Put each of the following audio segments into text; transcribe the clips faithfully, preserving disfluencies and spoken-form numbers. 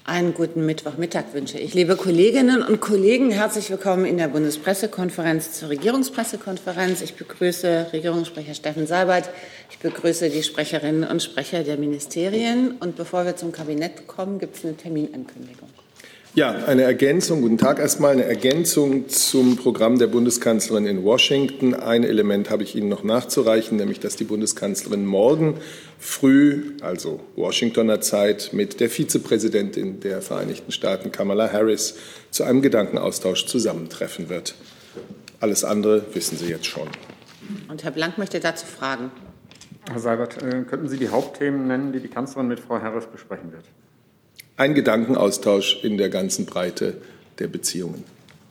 Einen guten Mittwochmittag wünsche ich. Liebe Kolleginnen und Kollegen, herzlich willkommen in der Bundespressekonferenz zur Regierungspressekonferenz. Ich begrüße Regierungssprecher Steffen Seibert. Ich begrüße die Sprecherinnen und Sprecher der Ministerien. Und bevor wir zum Kabinett kommen, gibt es eine Terminankündigung. Ja, eine Ergänzung. Guten Tag erstmal. Eine Ergänzung zum Programm der Bundeskanzlerin in Washington. Ein Element habe ich Ihnen noch nachzureichen, nämlich dass die Bundeskanzlerin morgen früh, also Washingtoner Zeit, mit der Vizepräsidentin der Vereinigten Staaten, Kamala Harris, zu einem Gedankenaustausch zusammentreffen wird. Alles andere wissen Sie jetzt schon. Und Herr Blank möchte dazu fragen. Herr Seibert, könnten Sie die Hauptthemen nennen, die die Kanzlerin mit Frau Harris besprechen wird? Ein Gedankenaustausch in der ganzen Breite der Beziehungen.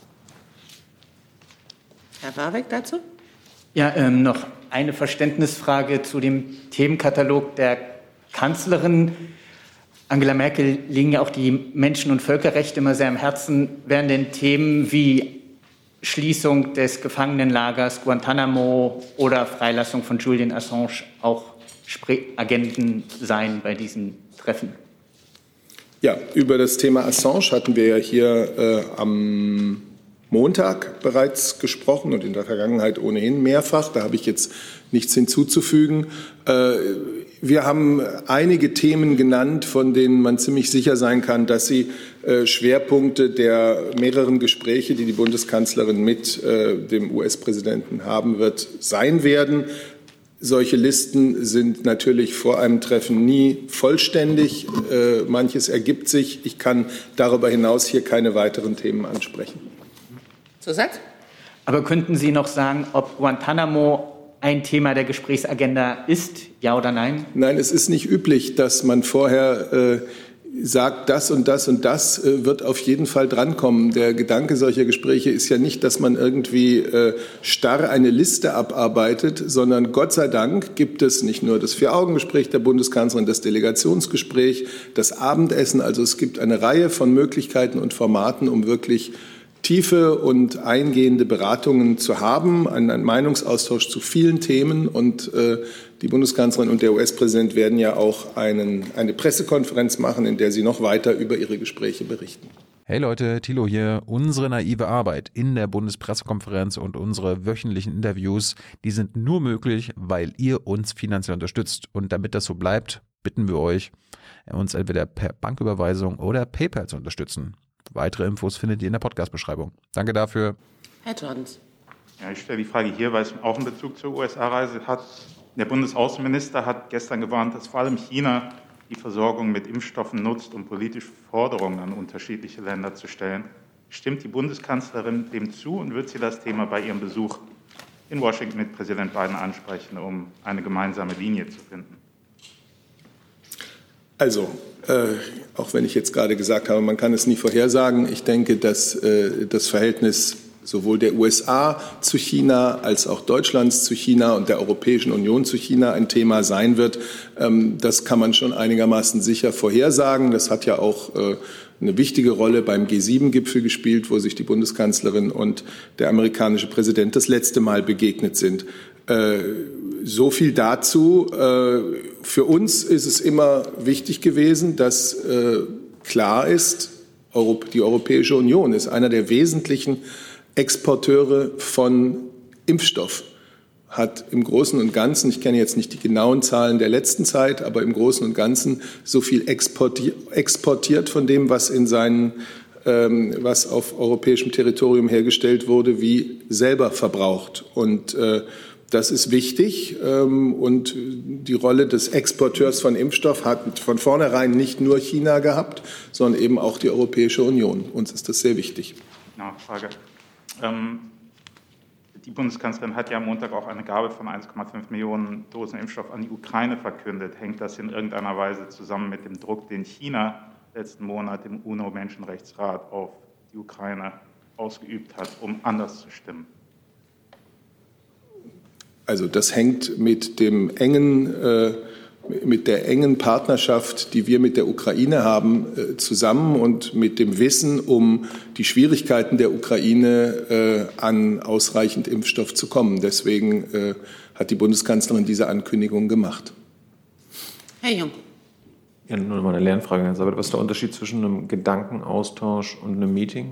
Herr Warwick dazu? Ja, ähm, noch eine Verständnisfrage zu dem Themenkatalog der Kanzlerin. Angela Merkel liegen ja auch die Menschen- und Völkerrechte immer sehr am Herzen. Werden denn Themen wie Schließung des Gefangenenlagers Guantanamo oder Freilassung von Julian Assange auch Agenden sein bei diesem Treffen? Ja, über das Thema Assange hatten wir ja hier äh, am Montag bereits gesprochen und in der Vergangenheit ohnehin mehrfach. Da habe ich jetzt nichts hinzuzufügen. Äh, wir haben einige Themen genannt, von denen man ziemlich sicher sein kann, dass sie äh, Schwerpunkte der mehreren Gespräche, die die Bundeskanzlerin mit äh, dem U S-Präsidenten haben wird, sein werden. Solche Listen sind natürlich vor einem Treffen nie vollständig. Äh, manches ergibt sich. Ich kann darüber hinaus hier keine weiteren Themen ansprechen. Zusatz? Aber könnten Sie noch sagen, ob Guantanamo ein Thema der Gesprächsagenda ist, ja oder nein? Nein, es ist nicht üblich, dass man vorher äh, sagt, das und das und das äh, wird auf jeden Fall drankommen. Der Gedanke solcher Gespräche ist ja nicht, dass man irgendwie äh, starr eine Liste abarbeitet, sondern Gott sei Dank gibt es nicht nur das Vier-Augen-Gespräch der Bundeskanzlerin, das Delegationsgespräch, das Abendessen. Also es gibt eine Reihe von Möglichkeiten und Formaten, um wirklich tiefe und eingehende Beratungen zu haben, einen, einen Meinungsaustausch zu vielen Themen. Und äh, die Bundeskanzlerin und der U S-Präsident werden ja auch einen, eine Pressekonferenz machen, in der sie noch weiter über ihre Gespräche berichten. Hey Leute, Thilo hier. Unsere naive Arbeit in der Bundespressekonferenz und unsere wöchentlichen Interviews, die sind nur möglich, weil ihr uns finanziell unterstützt. Und damit das so bleibt, bitten wir euch, uns entweder per Banküberweisung oder PayPal zu unterstützen. Weitere Infos findet ihr in der Podcast-Beschreibung. Danke dafür. Herr Jordans. Ja, ich stelle die Frage hier, weil es auch einen Bezug zur U S A-Reise hat. Der Bundesaußenminister hat gestern gewarnt, dass vor allem China die Versorgung mit Impfstoffen nutzt, um politische Forderungen an unterschiedliche Länder zu stellen. Stimmt die Bundeskanzlerin dem zu und wird sie das Thema bei ihrem Besuch in Washington mit Präsident Biden ansprechen, um eine gemeinsame Linie zu finden? Also, äh, auch wenn ich jetzt gerade gesagt habe, man kann es nie vorhersagen. Ich denke, dass äh, das Verhältnis sowohl der U S A zu China als auch Deutschlands zu China und der Europäischen Union zu China ein Thema sein wird. Ähm, das kann man schon einigermaßen sicher vorhersagen. Das hat ja auch äh, eine wichtige Rolle beim G sieben Gipfel gespielt, wo sich die Bundeskanzlerin und der amerikanische Präsident das letzte Mal begegnet sind. Äh, so viel dazu. Äh, für uns ist es immer wichtig gewesen, dass äh, klar ist, Europ- die Europäische Union ist einer der wesentlichen Exporteure von Impfstoff, hat im Großen und Ganzen, ich kenne jetzt nicht die genauen Zahlen der letzten Zeit, aber im Großen und Ganzen so viel exportiert, exportiert von dem, was in seinen, ähm, was auf europäischem Territorium hergestellt wurde, wie selber verbraucht. Und äh, das ist wichtig. Ähm, und die Rolle des Exporteurs von Impfstoff hat von vornherein nicht nur China gehabt, sondern eben auch die Europäische Union. Uns ist das sehr wichtig. Nachfrage. Ähm, die Bundeskanzlerin hat ja am Montag auch eine Gabe von eins Komma fünf Millionen Dosen Impfstoff an die Ukraine verkündet. Hängt das in irgendeiner Weise zusammen mit dem Druck, den China letzten Monat im UNO-Menschenrechtsrat auf die Ukraine ausgeübt hat, um anders zu stimmen? Also das hängt mit dem engen, äh, mit der engen Partnerschaft, die wir mit der Ukraine haben, äh, zusammen und mit dem Wissen um die Schwierigkeiten der Ukraine, äh, an ausreichend Impfstoff zu kommen. Deswegen äh, hat die Bundeskanzlerin diese Ankündigung gemacht. Herr Jung. Ja, nur noch mal eine Lernfrage, Herr Seibert. Was ist der Unterschied zwischen einem Gedankenaustausch und einem Meeting?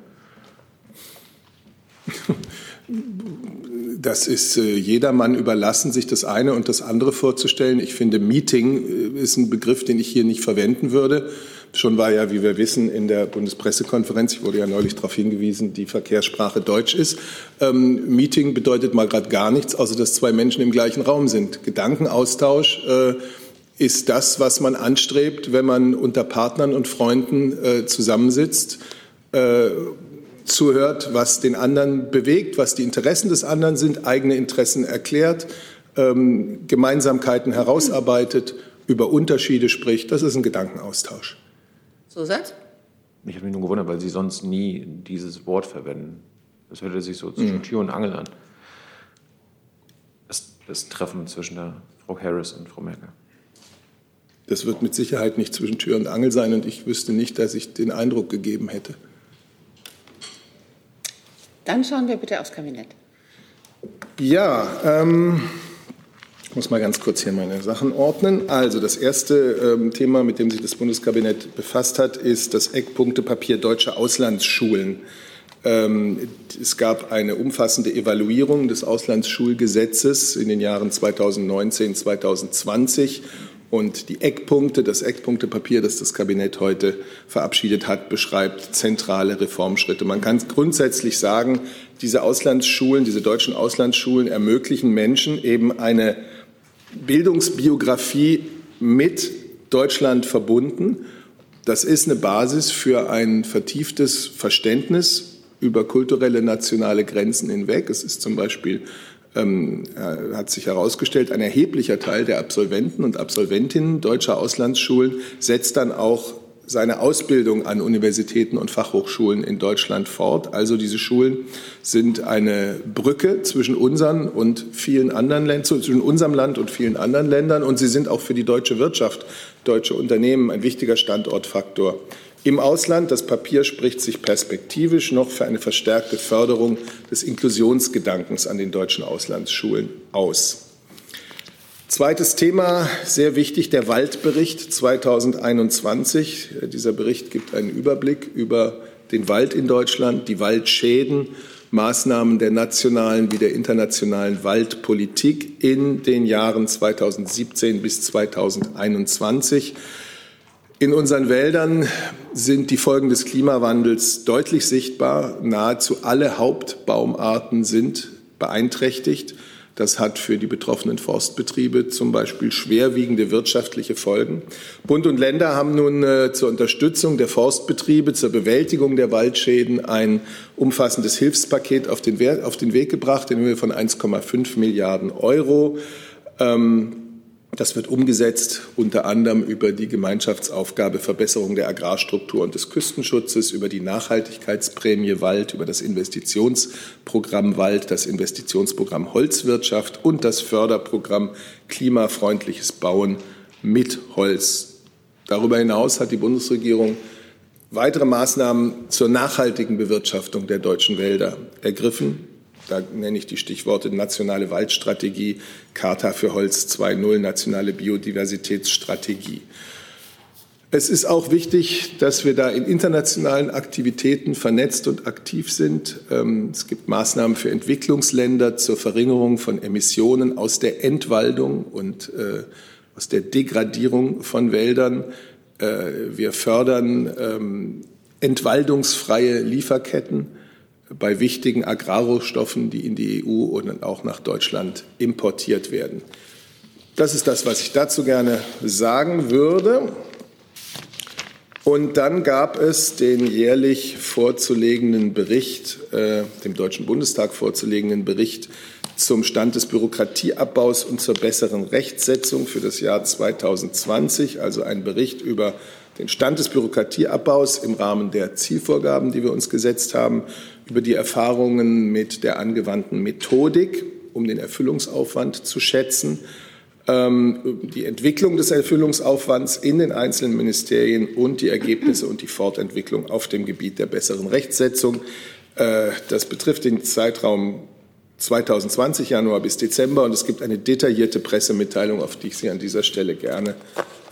Das ist äh, jedermann überlassen, sich das eine und das andere vorzustellen. Ich finde, Meeting äh, ist ein Begriff, den ich hier nicht verwenden würde. Schon war ja, wie wir wissen, in der Bundespressekonferenz, ich wurde ja neulich darauf hingewiesen, die Verkehrssprache Deutsch ist. Ähm, Meeting bedeutet mal gerade gar nichts, außer dass zwei Menschen im gleichen Raum sind. Gedankenaustausch äh, ist das, was man anstrebt, wenn man unter Partnern und Freunden äh, zusammensitzt, äh, zuhört, was den anderen bewegt, was die Interessen des anderen sind, eigene Interessen erklärt, ähm, Gemeinsamkeiten herausarbeitet, über Unterschiede spricht. Das ist ein Gedankenaustausch. Zusatz? Ich habe mich nur gewundert, weil Sie sonst nie dieses Wort verwenden. Das hört sich so zwischen mhm. Tür und Angel an. Das, das Treffen zwischen der Frau Harris und Frau Merkel. Das wird mit Sicherheit nicht zwischen Tür und Angel sein und ich wüsste nicht, dass ich den Eindruck gegeben hätte. Dann schauen wir bitte aufs Kabinett. Ja, ähm, ich muss mal ganz kurz hier meine Sachen ordnen. Also das erste ähm, Thema, mit dem sich das Bundeskabinett befasst hat, ist das Eckpunktepapier Deutsche Auslandsschulen. Ähm, es gab eine umfassende Evaluierung des Auslandsschulgesetzes in den Jahren zweitausendneunzehn, zweitausendzwanzig. Und die Eckpunkte, das Eckpunktepapier, das das Kabinett heute verabschiedet hat, beschreibt zentrale Reformschritte. Man kann grundsätzlich sagen, diese Auslandsschulen, diese deutschen Auslandsschulen ermöglichen Menschen eben eine Bildungsbiografie mit Deutschland verbunden. Das ist eine Basis für ein vertieftes Verständnis über kulturelle, nationale Grenzen hinweg. Es ist zum Beispiel Ähm, hat sich herausgestellt, ein erheblicher Teil der Absolventen und Absolventinnen deutscher Auslandsschulen setzt dann auch seine Ausbildung an Universitäten und Fachhochschulen in Deutschland fort. Also diese Schulen sind eine Brücke zwischen unseren und vielen anderen Ländern, zwischen unserem Land und vielen anderen Ländern. Und sie sind auch für die deutsche Wirtschaft, deutsche Unternehmen ein wichtiger Standortfaktor im Ausland. Das Papier spricht sich perspektivisch noch für eine verstärkte Förderung des Inklusionsgedankens an den deutschen Auslandsschulen aus. Zweites Thema, sehr wichtig, der Waldbericht zweitausendeinundzwanzig. Dieser Bericht gibt einen Überblick über den Wald in Deutschland, die Waldschäden, Maßnahmen der nationalen wie der internationalen Waldpolitik in den Jahren zweitausendsiebzehn bis zweitausendeinundzwanzig. In unseren Wäldern sind die Folgen des Klimawandels deutlich sichtbar. Nahezu alle Hauptbaumarten sind beeinträchtigt. Das hat für die betroffenen Forstbetriebe zum Beispiel schwerwiegende wirtschaftliche Folgen. Bund und Länder haben nun äh, zur Unterstützung der Forstbetriebe, zur Bewältigung der Waldschäden ein umfassendes Hilfspaket auf den, We- auf den Weg gebracht in Höhe von eins Komma fünf Milliarden Euro. Ähm, Das wird umgesetzt unter anderem über die Gemeinschaftsaufgabe Verbesserung der Agrarstruktur und des Küstenschutzes, über die Nachhaltigkeitsprämie Wald, über das Investitionsprogramm Wald, das Investitionsprogramm Holzwirtschaft und das Förderprogramm Klimafreundliches Bauen mit Holz. Darüber hinaus hat die Bundesregierung weitere Maßnahmen zur nachhaltigen Bewirtschaftung der deutschen Wälder ergriffen. Da nenne ich die Stichworte nationale Waldstrategie, Charta für Holz zwei Punkt null, nationale Biodiversitätsstrategie. Es ist auch wichtig, dass wir da in internationalen Aktivitäten vernetzt und aktiv sind. Es gibt Maßnahmen für Entwicklungsländer zur Verringerung von Emissionen aus der Entwaldung und aus der Degradierung von Wäldern. Wir fördern entwaldungsfreie Lieferketten bei wichtigen Agrarrohstoffen, die in die E U und auch nach Deutschland importiert werden. Das ist das, was ich dazu gerne sagen würde. Und dann gab es den jährlich vorzulegenden Bericht, äh, dem Deutschen Bundestag vorzulegenden Bericht zum Stand des Bürokratieabbaus und zur besseren Rechtsetzung für das Jahr zweitausendzwanzig, also ein Bericht über den Stand des Bürokratieabbaus im Rahmen der Zielvorgaben, die wir uns gesetzt haben, über die Erfahrungen mit der angewandten Methodik, um den Erfüllungsaufwand zu schätzen, die Entwicklung des Erfüllungsaufwands in den einzelnen Ministerien und die Ergebnisse und die Fortentwicklung auf dem Gebiet der besseren Rechtsetzung. Das betrifft den Zeitraum zweitausendzwanzig, Januar bis Dezember, und es gibt eine detaillierte Pressemitteilung, auf die ich Sie an dieser Stelle gerne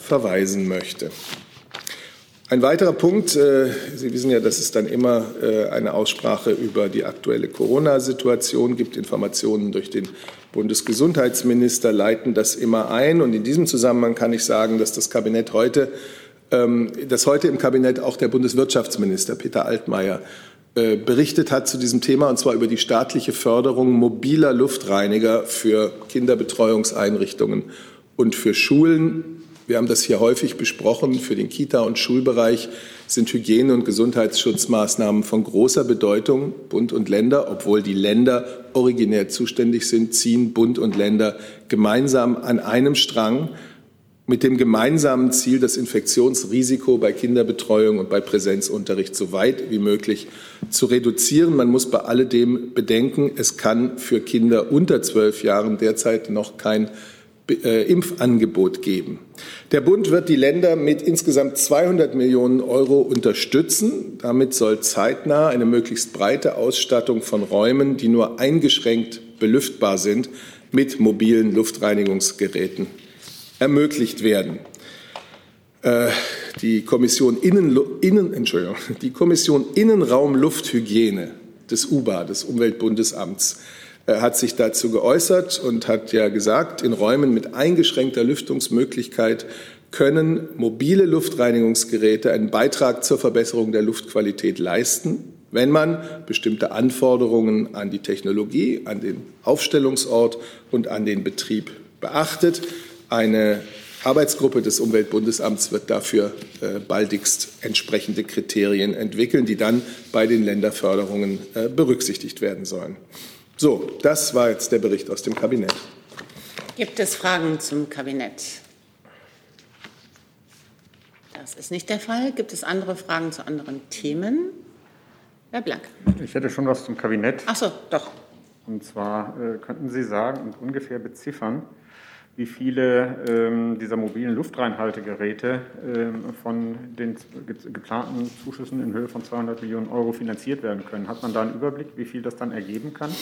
verweisen möchte. Ein weiterer Punkt, äh, Sie wissen ja, dass es dann immer äh, eine Aussprache über die aktuelle Corona-Situation gibt. Informationen durch den Bundesgesundheitsminister leiten das immer ein. Und in diesem Zusammenhang kann ich sagen, dass das Kabinett heute, ähm, dass heute im Kabinett auch der Bundeswirtschaftsminister Peter Altmaier äh, berichtet hat zu diesem Thema, und zwar über die staatliche Förderung mobiler Luftreiniger für Kinderbetreuungseinrichtungen und für Schulen. Wir haben das hier häufig besprochen. Für den Kita- und Schulbereich sind Hygiene- und Gesundheitsschutzmaßnahmen von großer Bedeutung. Bund und Länder, obwohl die Länder originär zuständig sind, ziehen Bund und Länder gemeinsam an einem Strang mit dem gemeinsamen Ziel, das Infektionsrisiko bei Kinderbetreuung und bei Präsenzunterricht so weit wie möglich zu reduzieren. Man muss bei alledem bedenken, es kann für Kinder unter zwölf Jahren derzeit noch kein Impfangebot geben. Der Bund wird die Länder mit insgesamt zweihundert Millionen Euro unterstützen. Damit soll zeitnah eine möglichst breite Ausstattung von Räumen, die nur eingeschränkt belüftbar sind, mit mobilen Luftreinigungsgeräten ermöglicht werden. Äh, die Kommission Innen, Innen, Entschuldigung, die Kommission Innenraum-Lufthygiene des U B A, des Umweltbundesamts, hat sich dazu geäußert und hat ja gesagt, in Räumen mit eingeschränkter Lüftungsmöglichkeit können mobile Luftreinigungsgeräte einen Beitrag zur Verbesserung der Luftqualität leisten, wenn man bestimmte Anforderungen an die Technologie, an den Aufstellungsort und an den Betrieb beachtet. Eine Arbeitsgruppe des Umweltbundesamts wird dafür äh, baldigst entsprechende Kriterien entwickeln, die dann bei den Länderförderungen äh, berücksichtigt werden sollen. So, das war jetzt der Bericht aus dem Kabinett. Gibt es Fragen zum Kabinett? Das ist nicht der Fall. Gibt es andere Fragen zu anderen Themen? Herr Blank. Ich hätte schon was zum Kabinett. Ach so, doch. Und zwar äh, könnten Sie sagen und ungefähr beziffern, wie viele ähm, dieser mobilen Luftreinhaltegeräte ähm, von den geplanten Zuschüssen in Höhe von zweihundert Millionen Euro finanziert werden können. Hat man da einen Überblick, wie viel das dann ergeben kann?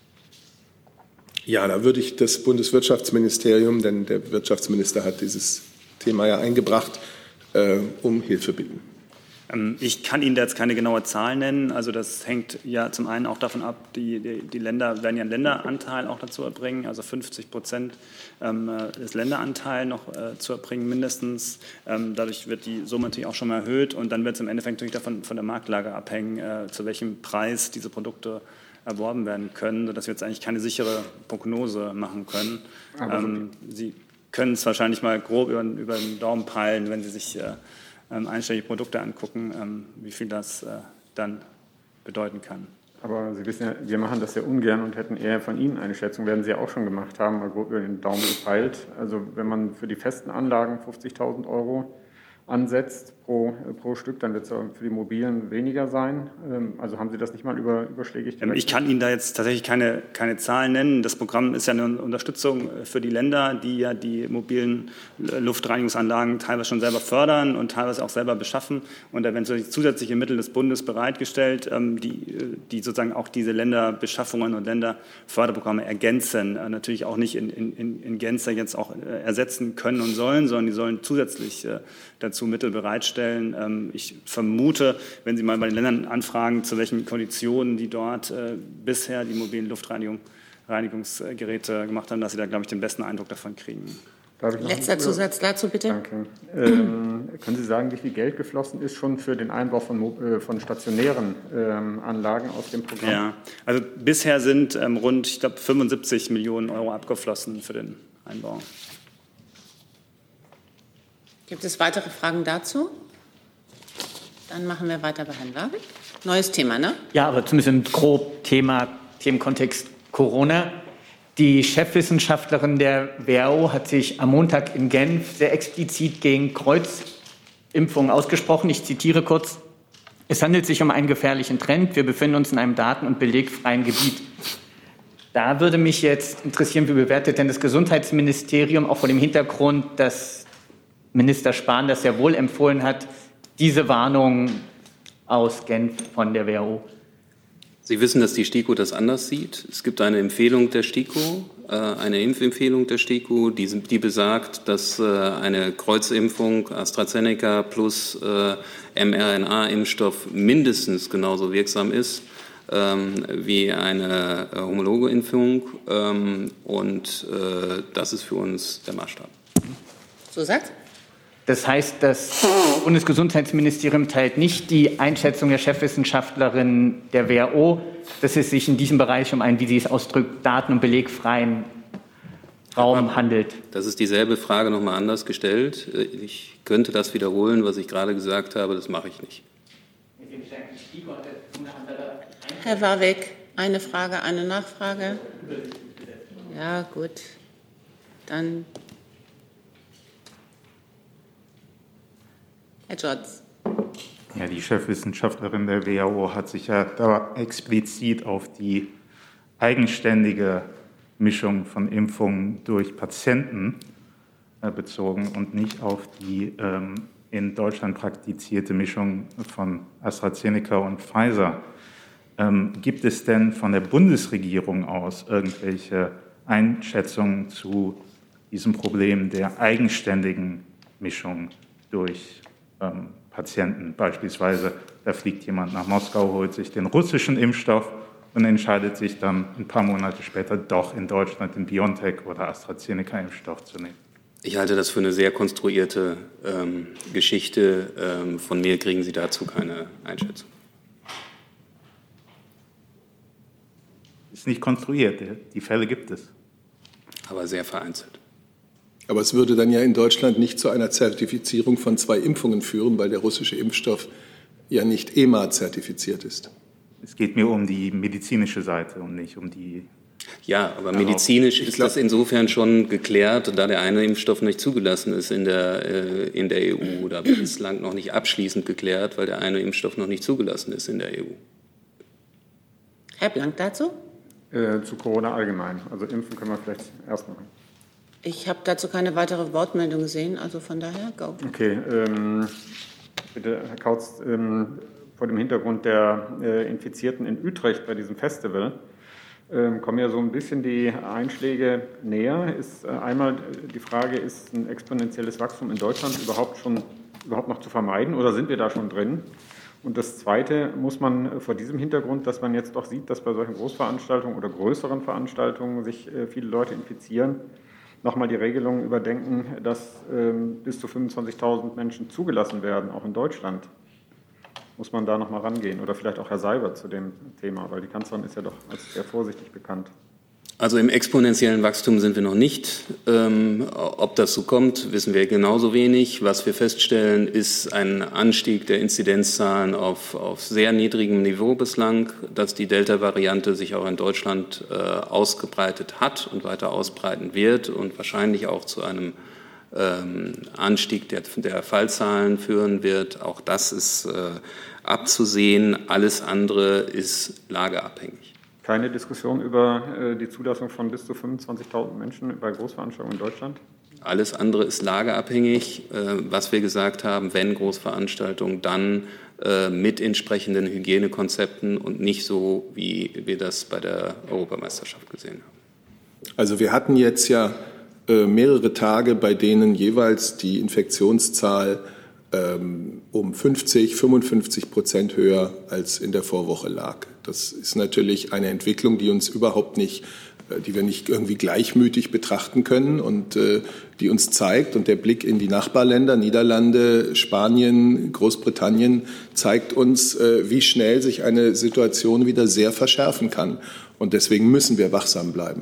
Ja, da würde ich das Bundeswirtschaftsministerium, denn der Wirtschaftsminister hat dieses Thema ja eingebracht, äh, um Hilfe bitten. Ich kann Ihnen da jetzt keine genaue Zahl nennen. Also das hängt ja zum einen auch davon ab, die, die, die Länder werden ja einen Länderanteil auch dazu erbringen, also fünfzig Prozent ähm, des Länderanteils noch äh, zu erbringen mindestens. Ähm, dadurch wird die Summe natürlich auch schon mal erhöht und dann wird es im Endeffekt natürlich davon von der Marktlage abhängen, äh, zu welchem Preis diese Produkte erworben werden können, sodass wir jetzt eigentlich keine sichere Prognose machen können. Ähm, Sie können es wahrscheinlich mal grob über, über den Daumen peilen, wenn Sie sich äh, einstellige Produkte angucken, ähm, wie viel das äh, dann bedeuten kann. Aber Sie wissen ja, wir machen das ja ungern und hätten eher von Ihnen eine Schätzung, werden Sie ja auch schon gemacht haben, mal grob über den Daumen gepeilt. Also wenn man für die festen Anlagen fünfzigtausend Euro ansetzt pro, pro Stück, dann wird es für die mobilen weniger sein. Also haben Sie das nicht mal über, überschlägig gerechnet? Ich kann Ihnen da jetzt tatsächlich keine, keine Zahlen nennen. Das Programm ist ja eine Unterstützung für die Länder, die ja die mobilen Luftreinigungsanlagen teilweise schon selber fördern und teilweise auch selber beschaffen. Und da werden zusätzliche Mittel des Bundes bereitgestellt, die, die sozusagen auch diese Länderbeschaffungen und Länderförderprogramme ergänzen. Natürlich auch nicht in, in, in Gänze jetzt auch ersetzen können und sollen, sondern die sollen zusätzlich dazu Mittel bereitstellen. Ich vermute, wenn Sie mal bei den Ländern anfragen, zu welchen Konditionen die dort äh, bisher die mobilen Luftreinigungsgeräte gemacht haben, dass Sie da, glaube ich, den besten Eindruck davon kriegen. Letzter Zusatz dazu, bitte. Danke. Ähm, können Sie sagen, wie viel Geld geflossen ist schon für den Einbau von, äh, von stationären ähm, Anlagen aus dem Programm? Ja, also bisher sind ähm, rund, ich glaube, fünfundsiebzig Millionen Euro abgeflossen für den Einbau. Gibt es weitere Fragen dazu? Dann machen wir weiter bei Herrn Warwick. Neues Thema, ne? Ja, aber zumindest im grob Thema, Themenkontext Corona. Die Chefwissenschaftlerin der W H O hat sich am Montag in Genf sehr explizit gegen Kreuzimpfungen ausgesprochen. Ich zitiere kurz. Es handelt sich um einen gefährlichen Trend. Wir befinden uns in einem daten- und belegfreien Gebiet. Da würde mich jetzt interessieren, wie bewertet denn das Gesundheitsministerium auch vor dem Hintergrund, dass Minister Spahn das ja wohl empfohlen hat, diese Warnung aus Genf von der W H O? Sie wissen, dass die STIKO das anders sieht. Es gibt eine Empfehlung der STIKO eine Impfempfehlung der STIKO, die, die besagt, dass eine Kreuzimpfung AstraZeneca plus mRNA-Impfstoff mindestens genauso wirksam ist wie eine homologe Impfung. Und das ist für uns der Maßstab. So sagt? Das heißt, das Bundesgesundheitsministerium teilt nicht die Einschätzung der Chefwissenschaftlerin der W H O, dass es sich in diesem Bereich um einen, wie sie es ausdrückt, daten- und belegfreien Raum handelt. Das ist dieselbe Frage noch mal anders gestellt. Ich könnte das wiederholen, was ich gerade gesagt habe, das mache ich nicht. Herr Warwick, eine Frage, eine Nachfrage? Ja, gut. Dann Herr Jotz. Ja, die Chefwissenschaftlerin der W H O hat sich ja da explizit auf die eigenständige Mischung von Impfungen durch Patienten äh, bezogen und nicht auf die ähm, in Deutschland praktizierte Mischung von AstraZeneca und Pfizer. Ähm, gibt es denn von der Bundesregierung aus irgendwelche Einschätzungen zu diesem Problem der eigenständigen Mischung durch ähm, Patienten? Beispielsweise, da fliegt jemand nach Moskau, holt sich den russischen Impfstoff und entscheidet sich dann ein paar Monate später doch in Deutschland den BioNTech oder AstraZeneca-Impfstoff zu nehmen. Ich halte das für eine sehr konstruierte ähm, Geschichte. Ähm, von mir kriegen Sie dazu keine Einschätzung. Ist nicht konstruiert, die Fälle gibt es. Aber sehr vereinzelt. Aber es würde dann ja in Deutschland nicht zu einer Zertifizierung von zwei Impfungen führen, weil der russische Impfstoff ja nicht E M A zertifiziert ist. Es geht mir um die medizinische Seite und nicht um die... Ja, aber medizinisch ist glaub, das insofern schon geklärt, da der eine Impfstoff nicht zugelassen ist in der, äh, in der E U oder bislang noch nicht abschließend geklärt, weil der eine Impfstoff noch nicht zugelassen ist in der E U. Herr Blank dazu? Äh, zu Corona allgemein. Also impfen können wir vielleicht erst machen. Ich habe dazu keine weitere Wortmeldung gesehen, also von daher, go. Okay, ähm, bitte, Herr Kautz, ähm, vor dem Hintergrund der äh, Infizierten in Utrecht bei diesem Festival ähm, kommen ja so ein bisschen die Einschläge näher. Ist äh, einmal die Frage, ist ein exponentielles Wachstum in Deutschland überhaupt schon überhaupt noch zu vermeiden oder sind wir da schon drin? Und das Zweite, muss man vor diesem Hintergrund, dass man jetzt doch sieht, dass bei solchen Großveranstaltungen oder größeren Veranstaltungen sich äh, viele Leute infizieren, nochmal die Regelungen überdenken, dass ähm, bis zu fünfundzwanzigtausend Menschen zugelassen werden, auch in Deutschland. Muss man da nochmal rangehen? Oder vielleicht auch Herr Seibert zu dem Thema, weil die Kanzlerin ist ja doch als sehr vorsichtig bekannt. Also im exponentiellen Wachstum sind wir noch nicht. Ähm, ob das so kommt, wissen wir genauso wenig. Was wir feststellen, ist ein Anstieg der Inzidenzzahlen auf, auf sehr niedrigem Niveau bislang, dass die Delta-Variante sich auch in Deutschland äh, ausgebreitet hat und weiter ausbreiten wird und wahrscheinlich auch zu einem ähm, Anstieg der, der Fallzahlen führen wird. Auch das ist äh, abzusehen. Alles andere ist lageabhängig. Keine Diskussion über äh, die Zulassung von bis zu fünfundzwanzigtausend Menschen bei Großveranstaltungen in Deutschland? Alles andere ist lageabhängig. Äh, was wir gesagt haben, wenn Großveranstaltungen, dann äh, mit entsprechenden Hygienekonzepten und nicht so, wie wir das bei der Europameisterschaft gesehen haben. Also wir hatten jetzt ja äh, mehrere Tage, bei denen jeweils die Infektionszahl ähm, um fünfzig, fünfundfünfzig Prozent höher als in der Vorwoche lag. Das ist natürlich eine Entwicklung, die uns überhaupt nicht, die wir nicht irgendwie gleichmütig betrachten können und äh, die uns zeigt, und der Blick in die Nachbarländer, Niederlande, Spanien, Großbritannien, zeigt uns, äh, wie schnell sich eine Situation wieder sehr verschärfen kann. Und deswegen müssen wir wachsam bleiben.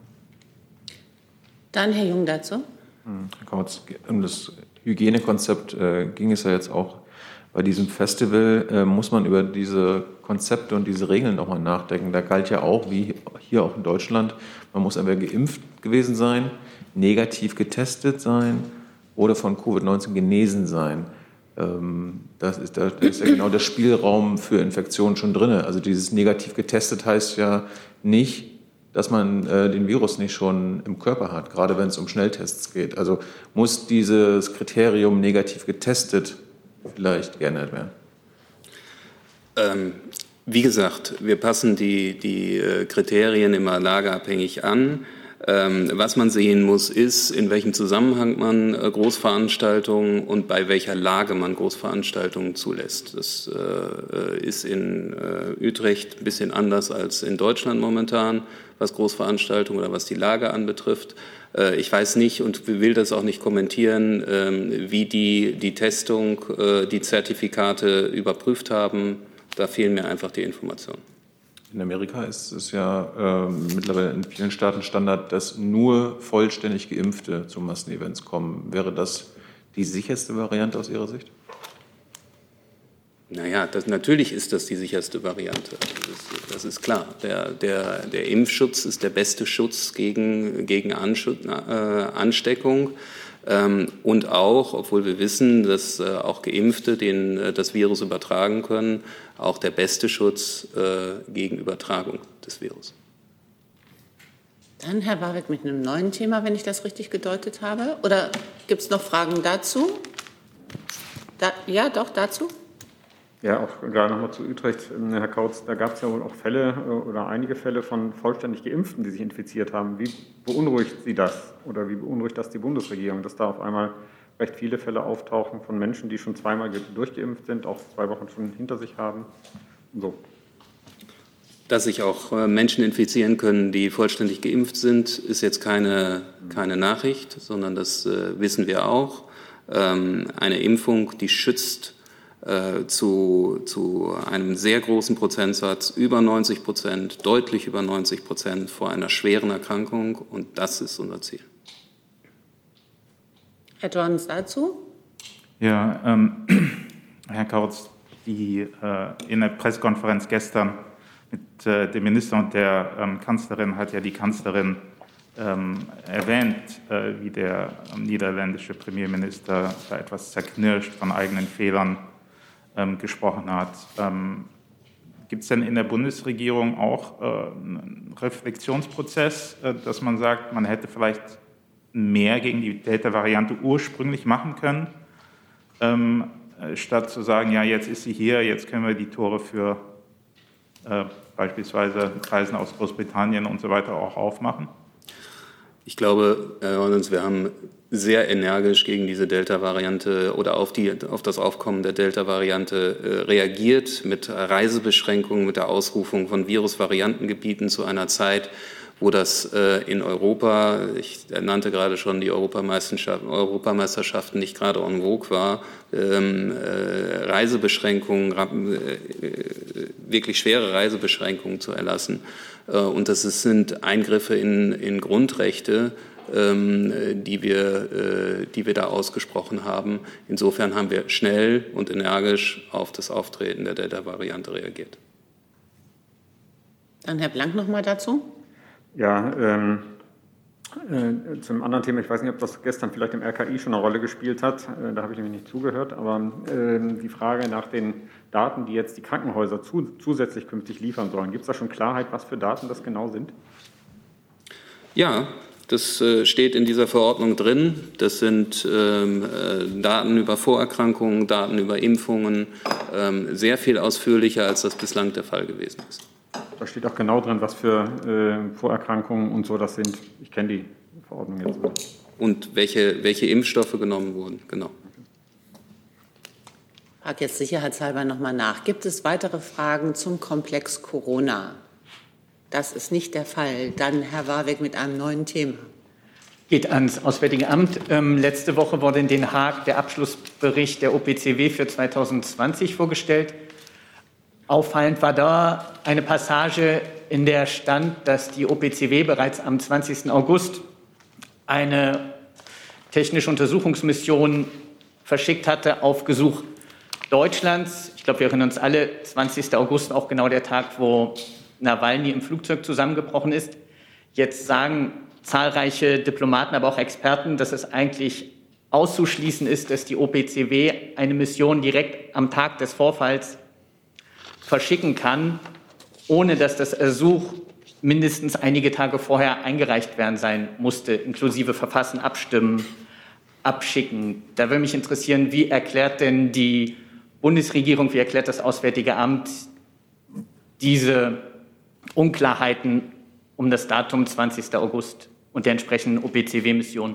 Dann Herr Jung dazu. Herr Kautz, um das Hygienekonzept äh, ging es ja jetzt auch. Bei diesem Festival äh, muss man über diese Konzepte und diese Regeln nochmal nachdenken. Da galt ja auch, wie hier auch in Deutschland, man muss entweder geimpft gewesen sein, negativ getestet sein oder von Covid neunzehn genesen sein. Ähm, das ist, da ist ja genau der Spielraum für Infektionen schon drin. Also dieses negativ getestet heißt ja nicht, dass man äh, den Virus nicht schon im Körper hat, gerade wenn es um Schnelltests geht. Also muss dieses Kriterium negativ getestet vielleicht geändert werden? Ähm, wie gesagt, wir passen die, die Kriterien immer lageabhängig an. Ähm, was man sehen muss, ist, in welchem Zusammenhang man äh, Großveranstaltungen und bei welcher Lage man Großveranstaltungen zulässt. Das äh, ist in äh, Utrecht ein bisschen anders als in Deutschland momentan, was Großveranstaltungen oder was die Lage anbetrifft. Äh, ich weiß nicht und will das auch nicht kommentieren, äh, wie die, die Testung, äh, die Zertifikate überprüft haben. Da fehlen mir einfach die Informationen. In Amerika ist es ja äh, mittlerweile in vielen Staaten Standard, dass nur vollständig Geimpfte zu Massenevents kommen. Wäre das die sicherste Variante aus Ihrer Sicht? Naja, das, natürlich ist das die sicherste Variante. Das, das ist klar. Der, der, der Impfschutz ist der beste Schutz gegen, gegen Anschutz, äh, Ansteckung. Ähm, und auch, obwohl wir wissen, dass äh, auch Geimpfte den, äh, das Virus übertragen können, auch der beste Schutz äh, gegen Übertragung des Virus. Dann Herr Warwick mit einem neuen Thema, wenn ich das richtig gedeutet habe. Oder gibt es noch Fragen dazu? Da, ja, doch, dazu. Ja, auch gerade nochmal zu Utrecht, Herr Kautz, da gab es ja wohl auch Fälle oder einige Fälle von vollständig Geimpften, die sich infiziert haben. Wie beunruhigt Sie das oder wie beunruhigt das die Bundesregierung, dass da auf einmal recht viele Fälle auftauchen von Menschen, die schon zweimal durchgeimpft sind, auch zwei Wochen schon hinter sich haben? So. Dass sich auch Menschen infizieren können, die vollständig geimpft sind, ist jetzt keine, keine Nachricht, sondern das äh, wissen wir auch. Ähm, eine Impfung, die schützt Äh, zu, zu einem sehr großen Prozentsatz, über neunzig Prozent, deutlich über neunzig Prozent vor einer schweren Erkrankung. Und das ist unser Ziel. Herr Jorns dazu? Ja, ähm, Herr Kautz, die, äh, in der Pressekonferenz gestern mit äh, dem Minister und der ähm, Kanzlerin hat ja die Kanzlerin ähm, erwähnt, äh, wie der ähm, niederländische Premierminister da etwas zerknirscht von eigenen Fehlern ähm, gesprochen hat. Ähm, Gibt es denn in der Bundesregierung auch äh, einen Reflexionsprozess, äh, dass man sagt, man hätte vielleicht mehr gegen die Delta-Variante ursprünglich machen können, ähm, äh, statt zu sagen, ja, jetzt ist sie hier, jetzt können wir die Tore für äh, beispielsweise Reisen aus Großbritannien und so weiter auch aufmachen? Ich glaube, Herr Rollins, wir haben sehr energisch gegen diese Delta-Variante oder auf, die, auf das Aufkommen der Delta-Variante äh, reagiert mit Reisebeschränkungen, mit der Ausrufung von Virusvariantengebieten zu einer Zeit, wo das äh, in Europa, ich nannte gerade schon die Europameisterschaften, Europameisterschaften nicht gerade en vogue war, ähm, äh, Reisebeschränkungen, äh, wirklich schwere Reisebeschränkungen zu erlassen. Äh, und das ist, sind Eingriffe in, in Grundrechte, ähm, die wir, äh, die wir da ausgesprochen haben. Insofern haben wir schnell und energisch auf das Auftreten der Delta-Variante reagiert. Dann Herr Blank noch mal dazu. Ja, ähm, äh, zum anderen Thema, ich weiß nicht, ob das gestern vielleicht im R K I schon eine Rolle gespielt hat, äh, da habe ich nämlich nicht zugehört, aber äh, die Frage nach den Daten, die jetzt die Krankenhäuser zu, zusätzlich künftig liefern sollen, gibt es da schon Klarheit, was für Daten das genau sind? Ja, das äh, steht in dieser Verordnung drin. Das sind ähm, äh, Daten über Vorerkrankungen, Daten über Impfungen, ähm, sehr viel ausführlicher, als das bislang der Fall gewesen ist. Da steht auch genau drin, was für äh, Vorerkrankungen und so das sind. Ich kenne die Verordnung jetzt nicht. Und welche, welche Impfstoffe genommen wurden, genau. Ich frage jetzt sicherheitshalber noch mal nach. Gibt es weitere Fragen zum Komplex Corona? Das ist nicht der Fall. Dann Herr Warwick mit einem neuen Thema. Geht ans Auswärtige Amt. Ähm, letzte Woche wurde in Den Haag der Abschlussbericht der O P C W für zweitausendzwanzig vorgestellt. Auffallend war da eine Passage, in der stand, dass die O P C W bereits am zwanzigsten August eine technische Untersuchungsmission verschickt hatte auf Gesuch Deutschlands. Ich glaube, wir erinnern uns alle, zwanzigster August, auch genau der Tag, wo Nawalny im Flugzeug zusammengebrochen ist. Jetzt sagen zahlreiche Diplomaten, aber auch Experten, dass es eigentlich auszuschließen ist, dass die O P C W eine Mission direkt am Tag des Vorfalls verschicken kann, ohne dass das Ersuch mindestens einige Tage vorher eingereicht werden sein musste, inklusive Verfassen, Abstimmen, Abschicken. Da würde mich interessieren, wie erklärt denn die Bundesregierung, wie erklärt das Auswärtige Amt diese Unklarheiten um das Datum zwanzigster August und der entsprechenden O P C W-Mission?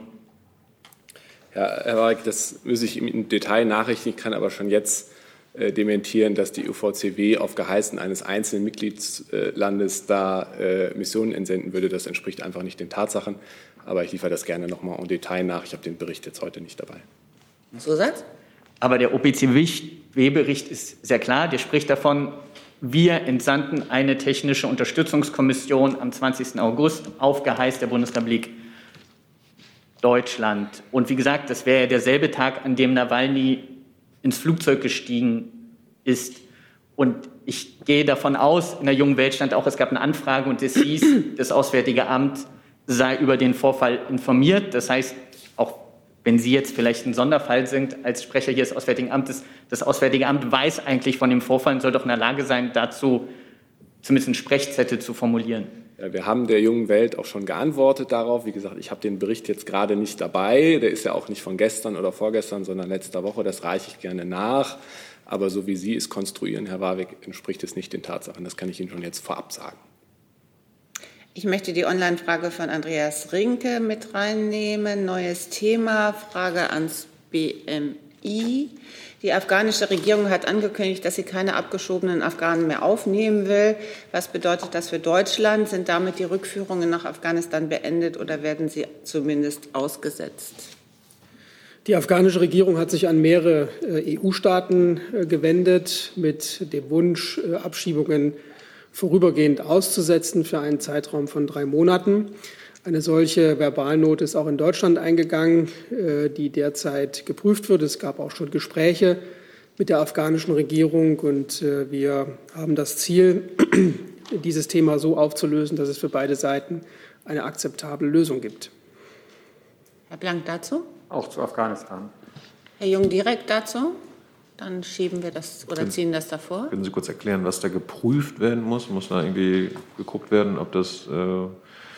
Ja, Herr Warwick, das müsse ich im Detail nachrichten. Ich kann aber schon jetzt äh, dementieren, dass die U V C W auf Geheißen eines einzelnen Mitgliedslandes da äh, Missionen entsenden würde. Das entspricht einfach nicht den Tatsachen. Aber ich liefere das gerne noch mal im Detail nach. Ich habe den Bericht jetzt heute nicht dabei. Zusatz? Aber der O P C W-Bericht ist sehr klar. Der spricht davon, wir entsandten eine technische Unterstützungskommission am zwanzigsten August auf Geheiß der Bundesrepublik Deutschland. Und wie gesagt, das wäre ja derselbe Tag, an dem Nawalny ins Flugzeug gestiegen ist. Und ich gehe davon aus, in der Jungen Welt stand auch, es gab eine Anfrage und es hieß, das Auswärtige Amt sei über den Vorfall informiert. Das heißt, auch wenn Sie jetzt vielleicht ein Sonderfall sind als Sprecher hier des Auswärtigen Amtes, das Auswärtige Amt weiß eigentlich von dem Vorfall und soll doch in der Lage sein, dazu zumindest einen Sprechzettel zu formulieren. Ja, wir haben der Jungen Welt auch schon geantwortet darauf. Wie gesagt, ich habe den Bericht jetzt gerade nicht dabei. Der ist ja auch nicht von gestern oder vorgestern, sondern letzter Woche. Das reiche ich gerne nach. Aber so wie Sie es konstruieren, Herr Warwick, entspricht es nicht den Tatsachen. Das kann ich Ihnen schon jetzt vorab sagen. Ich möchte die Online-Frage von Andreas Rinke mit reinnehmen. Neues Thema, Frage ans B M I. Die afghanische Regierung hat angekündigt, dass sie keine abgeschobenen Afghanen mehr aufnehmen will. Was bedeutet das für Deutschland? Sind damit die Rückführungen nach Afghanistan beendet oder werden sie zumindest ausgesetzt? Die afghanische Regierung hat sich an mehrere E U-Staaten gewendet mit dem Wunsch, Abschiebungen vorübergehend auszusetzen für einen Zeitraum von drei Monaten. Eine solche Verbalnote ist auch in Deutschland eingegangen, die derzeit geprüft wird. Es gab auch schon Gespräche mit der afghanischen Regierung und wir haben das Ziel, dieses Thema so aufzulösen, dass es für beide Seiten eine akzeptable Lösung gibt. Herr Blank dazu? Auch zu Afghanistan. Herr Jung direkt dazu? Dann schieben wir das oder ziehen das davor. Können Sie kurz erklären, was da geprüft werden muss? Muss da irgendwie geguckt werden, ob das äh,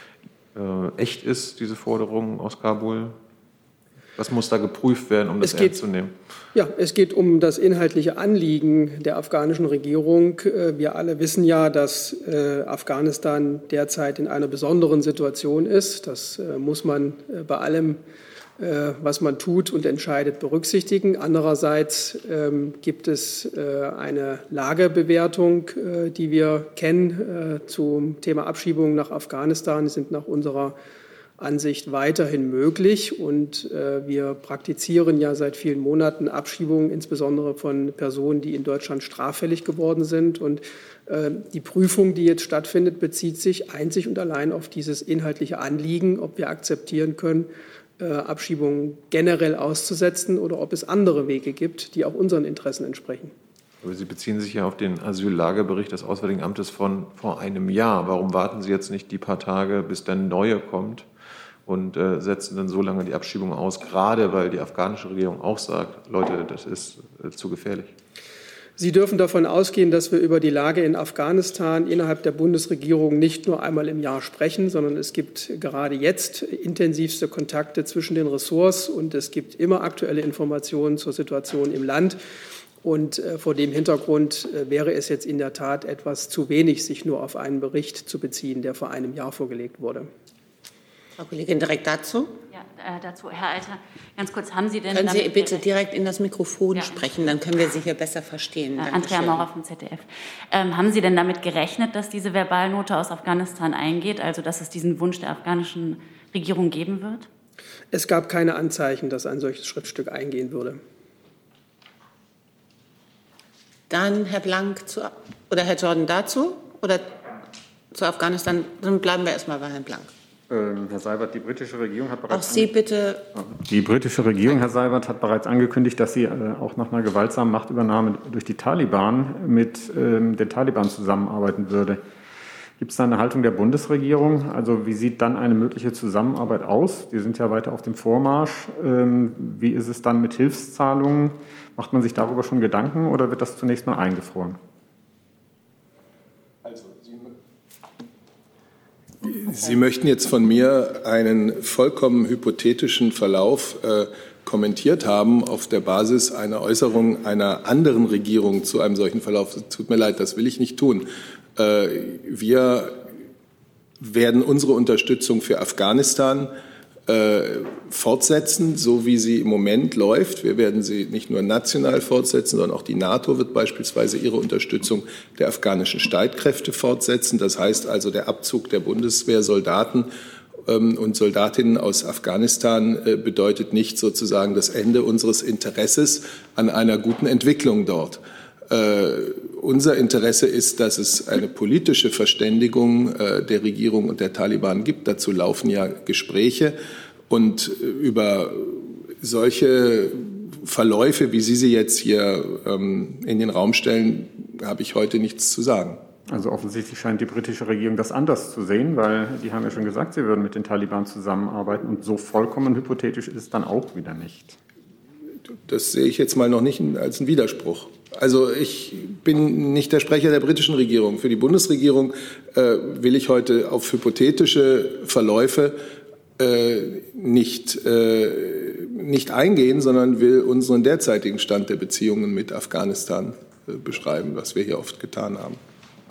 äh, echt ist, diese Forderung aus Kabul? Was muss da geprüft werden, um das es geht, ernst zu nehmen? Ja, es geht um das inhaltliche Anliegen der afghanischen Regierung. Wir alle wissen ja, dass äh, Afghanistan derzeit in einer besonderen Situation ist. Das äh, muss man äh, bei allem, äh, was man tut und entscheidet, berücksichtigen. Andererseits ähm, gibt es äh, eine Lagebewertung, äh, die wir kennen äh, zum Thema Abschiebung nach Afghanistan. Die sind nach unserer Ansicht weiterhin möglich und äh, wir praktizieren ja seit vielen Monaten Abschiebungen, insbesondere von Personen, die in Deutschland straffällig geworden sind. Und äh, die Prüfung, die jetzt stattfindet, bezieht sich einzig und allein auf dieses inhaltliche Anliegen, ob wir akzeptieren können, äh, Abschiebungen generell auszusetzen oder ob es andere Wege gibt, die auch unseren Interessen entsprechen. Aber Sie beziehen sich ja auf den Asyllagebericht des Auswärtigen Amtes von vor einem Jahr. Warum warten Sie jetzt nicht die paar Tage, bis der neue kommt? Und äh, setzen dann so lange die Abschiebung aus, gerade weil die afghanische Regierung auch sagt, Leute, das ist äh, zu gefährlich. Sie dürfen davon ausgehen, dass wir über die Lage in Afghanistan innerhalb der Bundesregierung nicht nur einmal im Jahr sprechen, sondern es gibt gerade jetzt intensivste Kontakte zwischen den Ressorts und es gibt immer aktuelle Informationen zur Situation im Land. Und äh, vor dem Hintergrund äh, wäre es jetzt in der Tat etwas zu wenig, sich nur auf einen Bericht zu beziehen, der vor einem Jahr vorgelegt wurde. Frau Kollegin, direkt dazu? Ja, äh, dazu, Herr Alter, ganz kurz, haben Sie denn... Können Sie bitte gerechnet? direkt in das Mikrofon ja. sprechen, dann können wir Sie hier besser verstehen. Äh, Andrea Maurer vom Z D F. Ähm, haben Sie denn damit gerechnet, dass diese Verbalnote aus Afghanistan eingeht, also dass es diesen Wunsch der afghanischen Regierung geben wird? Es gab keine Anzeichen, dass ein solches Schriftstück eingehen würde. Dann Herr Blank zu, oder Herr Jordan dazu oder zu Afghanistan? Dann bleiben wir erstmal bei Herrn Blank. Ähm, Herr Seibert, die britische Regierung hat bereits... Auch Sie bitte... Die britische Regierung, Herr Seibert, hat bereits angekündigt, dass sie äh, auch nach einer gewaltsamen Machtübernahme durch die Taliban mit ähm, den Taliban zusammenarbeiten würde. Gibt es da eine Haltung der Bundesregierung? Also wie sieht dann eine mögliche Zusammenarbeit aus? Die sind ja weiter auf dem Vormarsch. Ähm, wie ist es dann mit Hilfszahlungen? Macht man sich darüber schon Gedanken oder wird das zunächst mal eingefroren? Sie möchten jetzt von mir einen vollkommen hypothetischen Verlauf äh, kommentiert haben auf der Basis einer Äußerung einer anderen Regierung zu einem solchen Verlauf. Tut mir leid, das will ich nicht tun. Äh, wir werden unsere Unterstützung für Afghanistan äh, fortsetzen, so wie sie im Moment läuft. Wir werden sie nicht nur national fortsetzen, sondern auch die NATO wird beispielsweise ihre Unterstützung der afghanischen Streitkräfte fortsetzen. Das heißt also, der Abzug der Bundeswehrsoldaten ähm, und Soldatinnen aus Afghanistan äh, bedeutet nicht sozusagen das Ende unseres Interesses an einer guten Entwicklung dort. Äh, unser Interesse ist, dass es eine politische Verständigung äh, der Regierung und der Taliban gibt. Dazu laufen ja Gespräche. Und äh, über solche Verläufe, wie Sie sie jetzt hier ähm, in den Raum stellen, habe ich heute nichts zu sagen. Also offensichtlich scheint die britische Regierung das anders zu sehen, weil die haben ja schon gesagt, sie würden mit den Taliban zusammenarbeiten. Und so vollkommen hypothetisch ist es dann auch wieder nicht. Das sehe ich jetzt mal noch nicht als einen Widerspruch. Also ich bin nicht der Sprecher der britischen Regierung. Für die Bundesregierung äh, will ich heute auf hypothetische Verläufe äh, nicht, äh, nicht eingehen, sondern will unseren derzeitigen Stand der Beziehungen mit Afghanistan äh, beschreiben, was wir hier oft getan haben.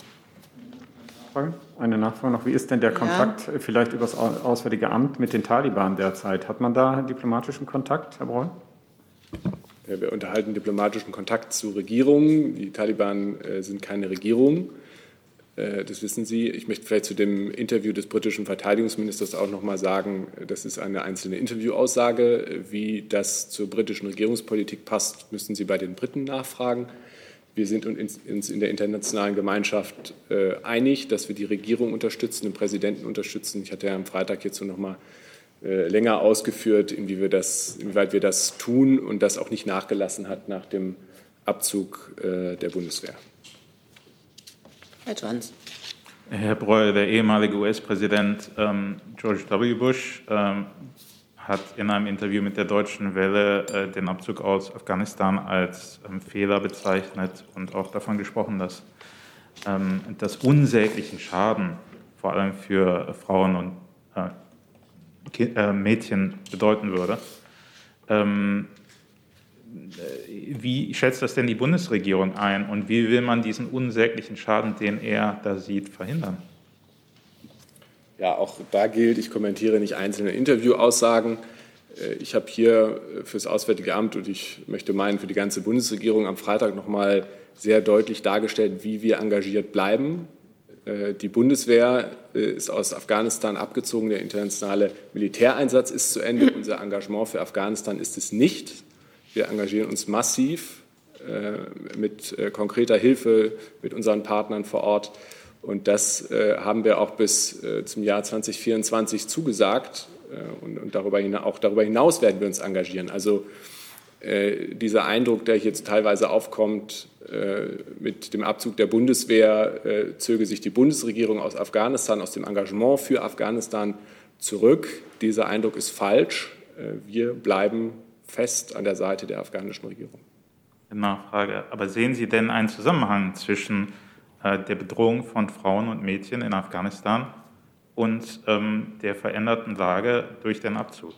Eine Nachfrage noch. Wie ist denn der Kontakt ja. vielleicht über das Auswärtige Amt mit den Taliban derzeit? Hat man da diplomatischen Kontakt, Herr Breul? Ja, wir unterhalten diplomatischen Kontakt zu Regierungen. Die Taliban äh, sind keine Regierung. Äh, das wissen Sie. Ich möchte vielleicht zu dem Interview des britischen Verteidigungsministers auch noch mal sagen, das ist eine einzelne Interviewaussage. Wie das zur britischen Regierungspolitik passt, müssen Sie bei den Briten nachfragen. Wir sind uns in der internationalen Gemeinschaft äh, einig, dass wir die Regierung unterstützen, den Präsidenten unterstützen. Ich hatte ja am Freitag hierzu noch mal äh, länger ausgeführt, inwie wir das, inwieweit wir das tun und das auch nicht nachgelassen hat nach dem Abzug äh, der Bundeswehr. Herr Johns. Herr Breul, der ehemalige U S-Präsident ähm, George W. Bush ähm, hat in einem Interview mit der Deutschen Welle äh, den Abzug aus Afghanistan als ähm, Fehler bezeichnet und auch davon gesprochen, dass ähm, das unsäglichen Schaden vor allem für Frauen und äh, äh, Mädchen bedeuten würde. Ähm, wie schätzt das denn die Bundesregierung ein und wie will man diesen unsäglichen Schaden, den er da sieht, verhindern? Ja, auch da gilt, ich kommentiere nicht einzelne Interviewaussagen. Ich habe hier für das Auswärtige Amt und ich möchte meinen, für die ganze Bundesregierung am Freitag noch mal sehr deutlich dargestellt, wie wir engagiert bleiben. Die Bundeswehr ist aus Afghanistan abgezogen, der internationale Militäreinsatz ist zu Ende. Unser Engagement für Afghanistan ist es nicht. Wir engagieren uns massiv mit konkreter Hilfe mit unseren Partnern vor Ort. Und das äh, haben wir auch bis äh, zum Jahr zwanzig vierundzwanzig zugesagt. Äh, und und darüber hinaus, auch darüber hinaus werden wir uns engagieren. Also äh, dieser Eindruck, der jetzt teilweise aufkommt, äh, mit dem Abzug der Bundeswehr äh, zöge sich die Bundesregierung aus Afghanistan, aus dem Engagement für Afghanistan zurück. Dieser Eindruck ist falsch. Äh, wir bleiben fest an der Seite der afghanischen Regierung. Nachfrage. Aber sehen Sie denn einen Zusammenhang zwischen der Bedrohung von Frauen und Mädchen in Afghanistan und ähm, der veränderten Lage durch den Abzug?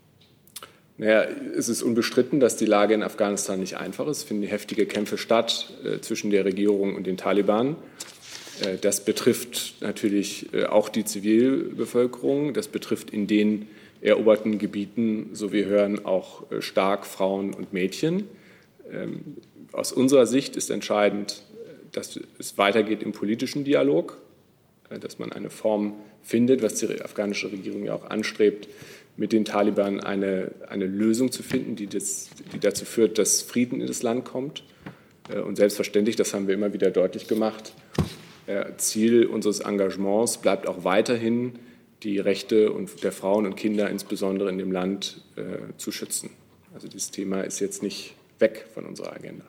Naja, es ist unbestritten, dass die Lage in Afghanistan nicht einfach ist. Es finden heftige Kämpfe statt äh, zwischen der Regierung und den Taliban. Äh, das betrifft natürlich äh, auch die Zivilbevölkerung. Das betrifft in den eroberten Gebieten, so wir hören, auch äh, stark Frauen und Mädchen. Ähm, aus unserer Sicht ist entscheidend, dass es weitergeht im politischen Dialog, dass man eine Form findet, was die afghanische Regierung ja auch anstrebt, mit den Taliban eine, eine Lösung zu finden, die, das, die dazu führt, dass Frieden in das Land kommt. Und selbstverständlich, das haben wir immer wieder deutlich gemacht, Ziel unseres Engagements bleibt auch weiterhin, die Rechte der Frauen und Kinder insbesondere in dem Land zu schützen. Also dieses Thema ist jetzt nicht weg von unserer Agenda.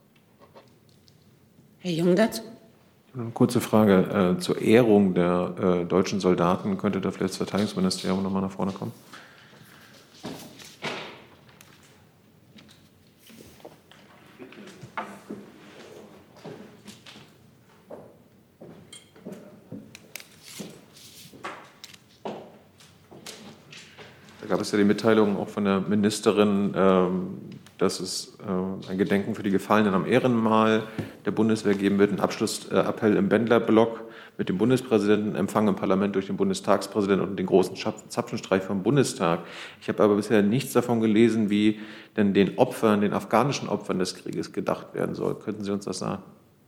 Herr Jung dazu? Eine kurze Frage äh, zur Ehrung der äh, deutschen Soldaten. Könnte da vielleicht das Verteidigungsministerium noch mal nach vorne kommen? Da gab es ja die Mitteilung auch von der Ministerin, ähm, dass es äh, ein Gedenken für die Gefallenen am Ehrenmal der Bundeswehr geben wird. Ein Abschlussappell im Bendlerblock mit dem Bundespräsidenten, Empfang im Parlament durch den Bundestagspräsidenten und den großen Zapfenstreich vom Bundestag. Ich habe aber bisher nichts davon gelesen, wie denn den Opfern, den afghanischen Opfern des Krieges gedacht werden soll. Könnten Sie uns das sagen?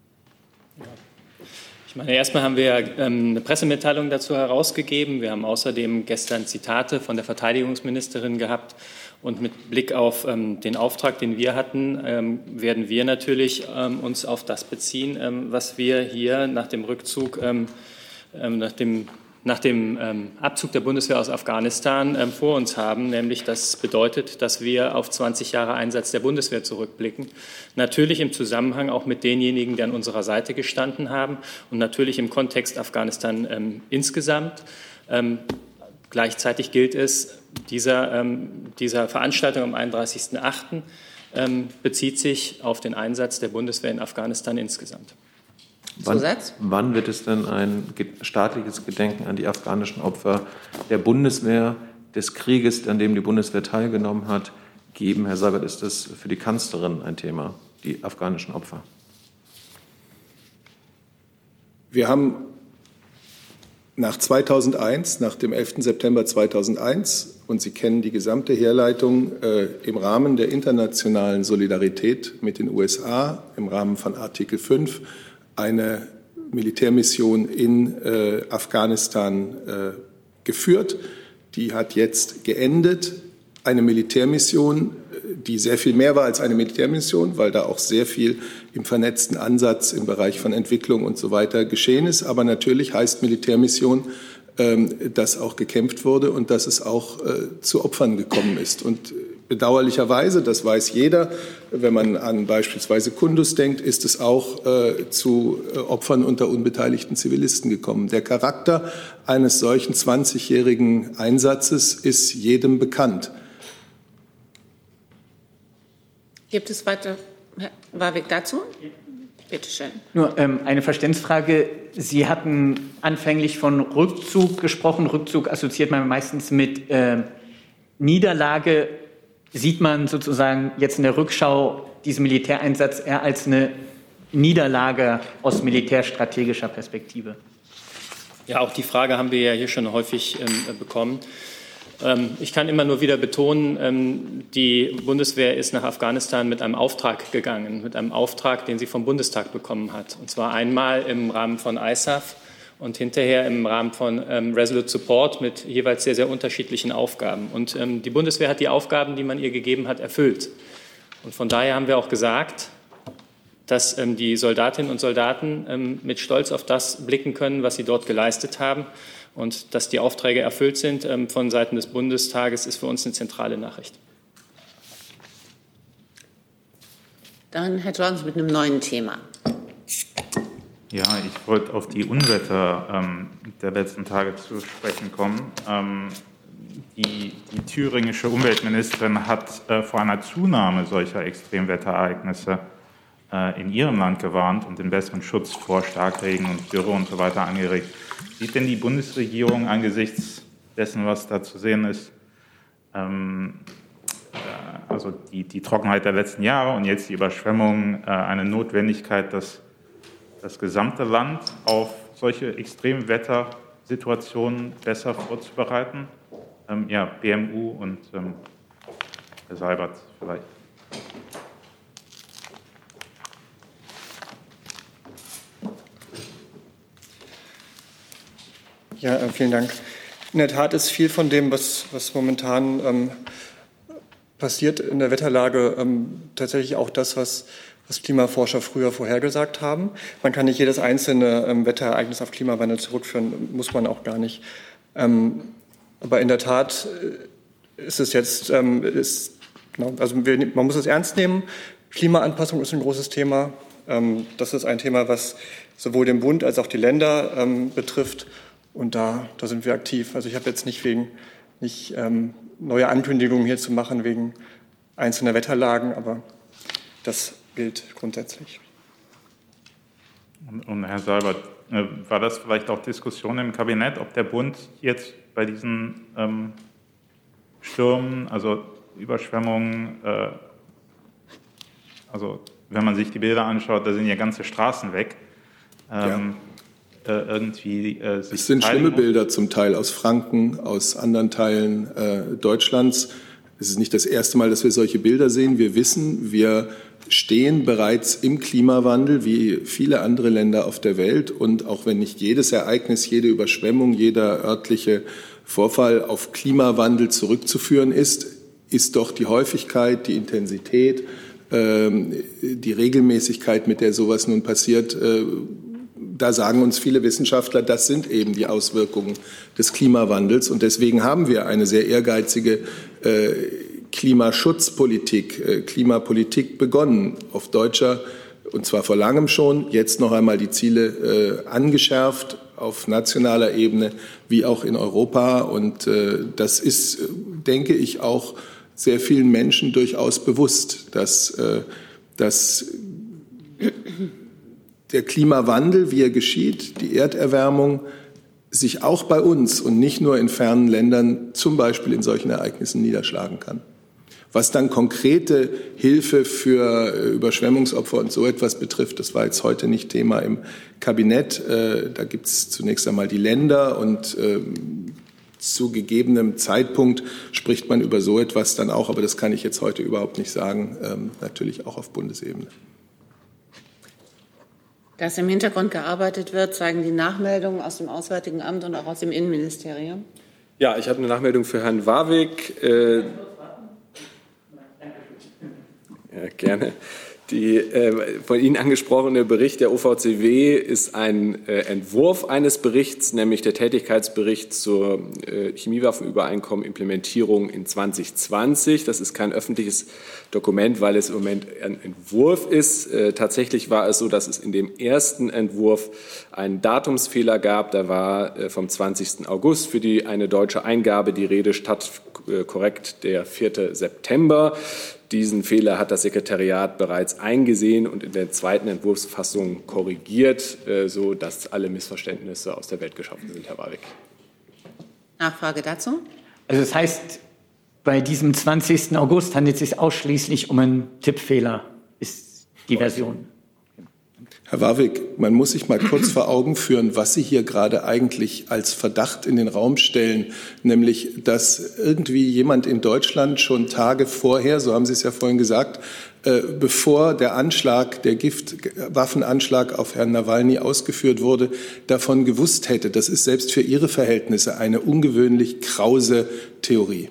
Ich meine, erstmal haben wir ähm, eine Pressemitteilung dazu herausgegeben. Wir haben außerdem gestern Zitate von der Verteidigungsministerin gehabt. Und mit Blick auf ähm, den Auftrag, den wir hatten, ähm, werden wir natürlich ähm, uns auf das beziehen, ähm, was wir hier nach dem Rückzug, ähm, ähm, nach dem, nach dem ähm, Abzug der Bundeswehr aus Afghanistan ähm, vor uns haben. Nämlich das bedeutet, dass wir auf zwanzig Jahre Einsatz der Bundeswehr zurückblicken. Natürlich im Zusammenhang auch mit denjenigen, die an unserer Seite gestanden haben und natürlich im Kontext Afghanistan ähm, insgesamt. Ähm, gleichzeitig gilt es, Dieser, ähm, dieser Veranstaltung am einunddreißigsten achten Ähm, bezieht sich auf den Einsatz der Bundeswehr in Afghanistan insgesamt. Wann, wann wird es denn ein staatliches Gedenken an die afghanischen Opfer der Bundeswehr, des Krieges, an dem die Bundeswehr teilgenommen hat, geben? Herr Seibert, ist das für die Kanzlerin ein Thema, die afghanischen Opfer? Wir haben nach zweitausendeins, nach dem elften September zweitausendeins, und Sie kennen die gesamte Herleitung, äh, im Rahmen der internationalen Solidarität mit den U S A, im Rahmen von Artikel fünf, eine Militärmission in äh, Afghanistan äh, geführt. Die hat jetzt geendet. Eine Militärmission, die sehr viel mehr war als eine Militärmission, weil da auch sehr viel im vernetzten Ansatz im Bereich von Entwicklung und so weiter geschehen ist. Aber natürlich heißt Militärmission, dass auch gekämpft wurde und dass es auch zu Opfern gekommen ist. Und bedauerlicherweise, das weiß jeder, wenn man an beispielsweise Kunduz denkt, ist es auch zu Opfern unter unbeteiligten Zivilisten gekommen. Der Charakter eines solchen zwanzigjährigen Einsatzes ist jedem bekannt. Gibt es weiter, Herr Warwick, dazu? Bitte schön. Nur ähm, eine Verständnisfrage. Sie hatten anfänglich von Rückzug gesprochen. Rückzug assoziiert man meistens mit äh, Niederlage. Sieht man sozusagen jetzt in der Rückschau diesen Militäreinsatz eher als eine Niederlage aus militärstrategischer Perspektive? Ja, auch die Frage haben wir ja hier schon häufig ähm, bekommen. Ich kann immer nur wieder betonen, die Bundeswehr ist nach Afghanistan mit einem Auftrag gegangen, mit einem Auftrag, den sie vom Bundestag bekommen hat. Und zwar einmal im Rahmen von I S A F und hinterher im Rahmen von Resolute Support mit jeweils sehr, sehr unterschiedlichen Aufgaben. Und die Bundeswehr hat die Aufgaben, die man ihr gegeben hat, erfüllt. Und von daher haben wir auch gesagt, dass die Soldatinnen und Soldaten mit Stolz auf das blicken können, was sie dort geleistet haben. Und dass die Aufträge erfüllt sind ähm, von Seiten des Bundestages, ist für uns eine zentrale Nachricht. Dann Herr Jones mit einem neuen Thema. Ja, ich wollte auf die Unwetter ähm, der letzten Tage zu sprechen kommen. Ähm, die, die thüringische Umweltministerin hat äh, vor einer Zunahme solcher Extremwetterereignisse äh, in ihrem Land gewarnt und den besseren Schutz vor Starkregen und Dürre und so weiter angeregt. Sieht denn die Bundesregierung angesichts dessen, was da zu sehen ist, ähm, äh, also die, die Trockenheit der letzten Jahre und jetzt die Überschwemmungen, äh, eine Notwendigkeit, dass das gesamte Land auf solche Extremwettersituationen besser vorzubereiten? Ähm, ja, B M U und ähm, Herr Seibert vielleicht. Ja, vielen Dank. In der Tat ist viel von dem, was, was momentan ähm, passiert in der Wetterlage, ähm, tatsächlich auch das, was, was Klimaforscher früher vorhergesagt haben. Man kann nicht jedes einzelne ähm, Wetterereignis auf Klimawandel zurückführen, muss man auch gar nicht. Ähm, aber in der Tat ist es jetzt, ähm, ist, also wir, man muss es ernst nehmen. Klimaanpassung ist ein großes Thema. Ähm, das ist ein Thema, was sowohl den Bund als auch die Länder ähm, betrifft. Und da, da sind wir aktiv. Also ich habe jetzt nicht wegen nicht ähm, neue Ankündigungen hier zu machen wegen einzelner Wetterlagen, aber das gilt grundsätzlich. Und, und Herr Seibert, äh, war das vielleicht auch Diskussion im Kabinett, ob der Bund jetzt bei diesen ähm, Stürmen, also Überschwemmungen, äh, also wenn man sich die Bilder anschaut, da sind ja ganze Straßen weg. Ähm, ja. äh, irgendwie, äh, es sind schlimme Bilder zum Teil aus Franken, aus anderen Teilen äh, Deutschlands. Es ist nicht das erste Mal, dass wir solche Bilder sehen. Wir wissen, wir stehen bereits im Klimawandel wie viele andere Länder auf der Welt. Und auch wenn nicht jedes Ereignis, jede Überschwemmung, jeder örtliche Vorfall auf Klimawandel zurückzuführen ist, ist doch die Häufigkeit, die Intensität, ähm, die Regelmäßigkeit, mit der sowas nun passiert, äh, da sagen uns viele Wissenschaftler, das sind eben die Auswirkungen des Klimawandels. Und deswegen haben wir eine sehr ehrgeizige äh, Klimaschutzpolitik, äh, Klimapolitik begonnen, auf deutscher, und zwar vor langem schon, jetzt noch einmal die Ziele äh, angeschärft, auf nationaler Ebene wie auch in Europa. Und äh, das ist, denke ich, auch sehr vielen Menschen durchaus bewusst, dass, äh, dass der Klimawandel, wie er geschieht, die Erderwärmung, sich auch bei uns und nicht nur in fernen Ländern, zum Beispiel in solchen Ereignissen, niederschlagen kann. Was dann konkrete Hilfe für Überschwemmungsopfer und so etwas betrifft, das war jetzt heute nicht Thema im Kabinett. Da gibt es zunächst einmal die Länder und zu gegebenem Zeitpunkt spricht man über so etwas dann auch, aber das kann ich jetzt heute überhaupt nicht sagen, natürlich auch auf Bundesebene. Dass im Hintergrund gearbeitet wird, zeigen die Nachmeldungen aus dem Auswärtigen Amt und auch aus dem Innenministerium. Ja, ich habe eine Nachmeldung für Herrn Warwick. Äh, Ja, gerne. Die äh, von Ihnen angesprochene Bericht der O V C W ist ein äh, Entwurf eines Berichts, nämlich der Tätigkeitsbericht zur äh, Chemiewaffenübereinkommen Implementierung in zwanzig zwanzig. Das ist kein öffentliches Dokument, weil es im Moment ein Entwurf ist. Äh, tatsächlich war es so, dass es in dem ersten Entwurf einen Datumsfehler gab. Da war äh, vom zwanzigsten August für die eine deutsche Eingabe die Rede statt äh, korrekt der vierten September. Diesen Fehler hat das Sekretariat bereits eingesehen und in der zweiten Entwurfsfassung korrigiert, so dass alle Missverständnisse aus der Welt geschaffen sind, Herr Warwick. Nachfrage dazu? Also das heißt, bei diesem zwanzigsten August handelt es sich ausschließlich um einen Tippfehler, ist die Version. Herr Warwick, man muss sich mal kurz vor Augen führen, was Sie hier gerade eigentlich als Verdacht in den Raum stellen, nämlich, dass irgendwie jemand in Deutschland schon Tage vorher, so haben Sie es ja vorhin gesagt, äh, bevor der Anschlag, der Giftwaffenanschlag auf Herrn Nawalny ausgeführt wurde, davon gewusst hätte. Das ist selbst für Ihre Verhältnisse eine ungewöhnlich krause Theorie.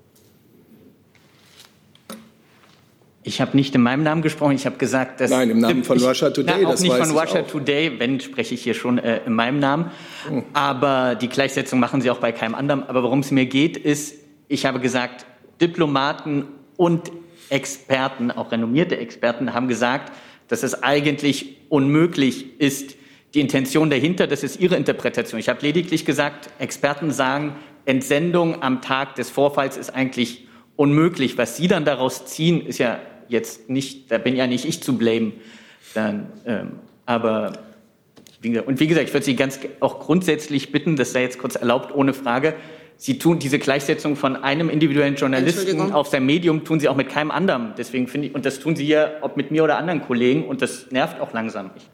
Ich habe nicht in meinem Namen gesprochen, ich habe gesagt, dass... Nein, im Namen von ich, Russia Today, na, auch das nicht weiß von ich Russia auch. Today, wenn, spreche ich hier schon äh, in meinem Namen. Hm. Aber die Gleichsetzung machen Sie auch bei keinem anderen. Aber worum es mir geht, ist, ich habe gesagt, Diplomaten und Experten, auch renommierte Experten, haben gesagt, dass es eigentlich unmöglich ist, die Intention dahinter, das ist Ihre Interpretation. Ich habe lediglich gesagt, Experten sagen, Entsendung am Tag des Vorfalls ist eigentlich unmöglich. Was Sie dann daraus ziehen, ist ja jetzt nicht, da bin ja nicht ich zu blamen. Dann, ähm, aber, wie gesagt, und wie gesagt, ich würde Sie ganz auch grundsätzlich bitten, das sei jetzt kurz erlaubt, ohne Frage, Sie tun diese Gleichsetzung von einem individuellen Journalisten auf sein Medium, tun Sie auch mit keinem anderen. Deswegen finde ich, und das tun Sie ja, ob mit mir oder anderen Kollegen, und das nervt auch langsam nicht.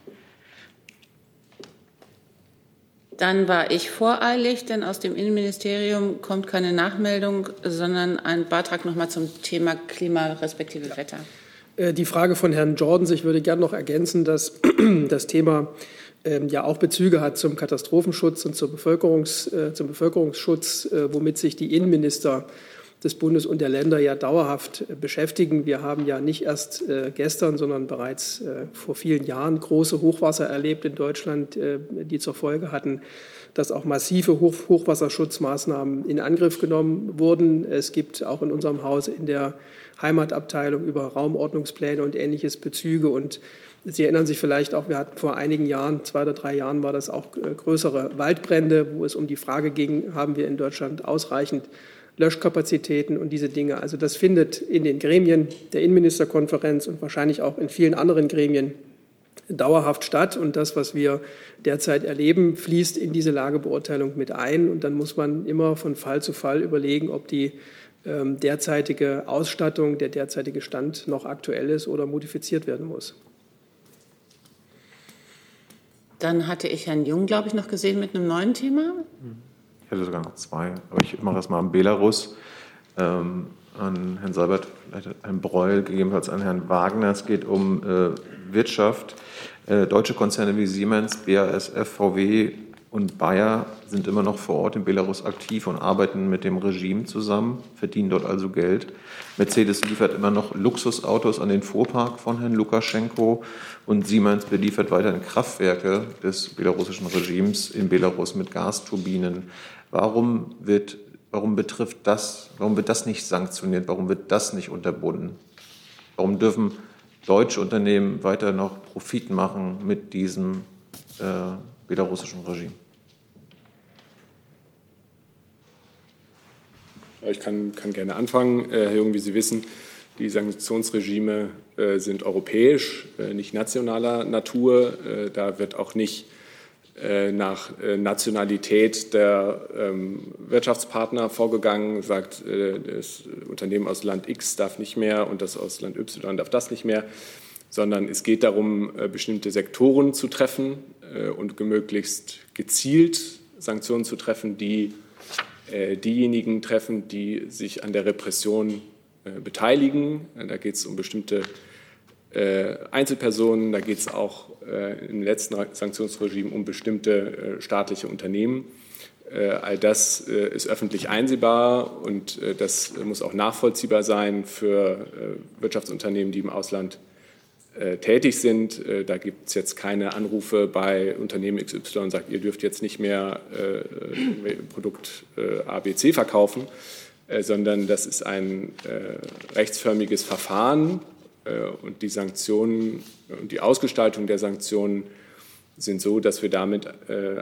Dann war ich voreilig, denn aus dem Innenministerium kommt keine Nachmeldung, sondern ein Beitrag noch mal zum Thema Klima respektive Wetter. Die Frage von Herrn Jordans, ich würde gerne noch ergänzen, dass das Thema ähm, ja auch Bezüge hat zum Katastrophenschutz und zur Bevölkerungs, äh, zum Bevölkerungsschutz, äh, womit sich die Innenminister des Bundes und der Länder ja dauerhaft äh, beschäftigen. Wir haben ja nicht erst äh, gestern, sondern bereits äh, vor vielen Jahren große Hochwasser erlebt in Deutschland, äh, die zur Folge hatten, dass auch massive Hoch Hochwasserschutzmaßnahmen in Angriff genommen wurden. Es gibt auch in unserem Haus in der Heimatabteilung über Raumordnungspläne und Ähnliches Bezüge. Und Sie erinnern sich vielleicht auch, wir hatten vor einigen Jahren, zwei oder drei Jahren, war das auch äh, größere Waldbrände, wo es um die Frage ging, haben wir in Deutschland ausreichend Löschkapazitäten und diese Dinge. Also das findet in den Gremien der Innenministerkonferenz und wahrscheinlich auch in vielen anderen Gremien dauerhaft statt. Und das, was wir derzeit erleben, fließt in diese Lagebeurteilung mit ein. Und dann muss man immer von Fall zu Fall überlegen, ob die ähm, derzeitige Ausstattung, der derzeitige Stand noch aktuell ist oder modifiziert werden muss. Dann hatte ich Herrn Jung, glaube ich, noch gesehen mit einem neuen Thema. Ich hätte sogar noch zwei, aber ich mache erst mal an Belarus, ähm, an Herrn Seibert, vielleicht Herrn Breul, gegebenenfalls an Herrn Wagner. Es geht um äh, Wirtschaft. Äh, deutsche Konzerne wie Siemens, B A S F, V W und Bayer sind immer noch vor Ort in Belarus aktiv und arbeiten mit dem Regime zusammen, verdienen dort also Geld. Mercedes liefert immer noch Luxusautos an den Fuhrpark von Herrn Lukaschenko und Siemens beliefert weiterhin Kraftwerke des belarussischen Regimes in Belarus mit Gasturbinen. Warum wird, warum betrifft das, warum wird das nicht sanktioniert? Warum wird das nicht unterbunden? Warum dürfen deutsche Unternehmen weiter noch Profit machen mit diesem äh, belarussischen Regime? Ich kann, kann gerne anfangen. Herr Jung, wie Sie wissen, die Sanktionsregime äh, sind europäisch, äh, nicht nationaler Natur. Äh, da wird auch nicht äh, nach äh, Nationalität der ähm, Wirtschaftspartner vorgegangen, sagt, äh, das Unternehmen aus Land X darf nicht mehr und das aus Land Y darf das nicht mehr, sondern es geht darum, äh, bestimmte Sektoren zu treffen äh, und möglichst gezielt Sanktionen zu treffen, die diejenigen treffen, die sich an der Repression äh, beteiligen. Da geht es um bestimmte äh, Einzelpersonen, da geht es auch äh, im letzten Sanktionsregime um bestimmte äh, staatliche Unternehmen. Äh, all das äh, ist öffentlich einsehbar und äh, das muss auch nachvollziehbar sein für äh, Wirtschaftsunternehmen, die im Ausland tätig sind. Da gibt es jetzt keine Anrufe bei Unternehmen X Y und sagt, ihr dürft jetzt nicht mehr äh, Produkt äh, A B C verkaufen, äh, sondern das ist ein äh, rechtsförmiges Verfahren äh, und die Sanktionen und die Ausgestaltung der Sanktionen sind so, dass wir damit äh,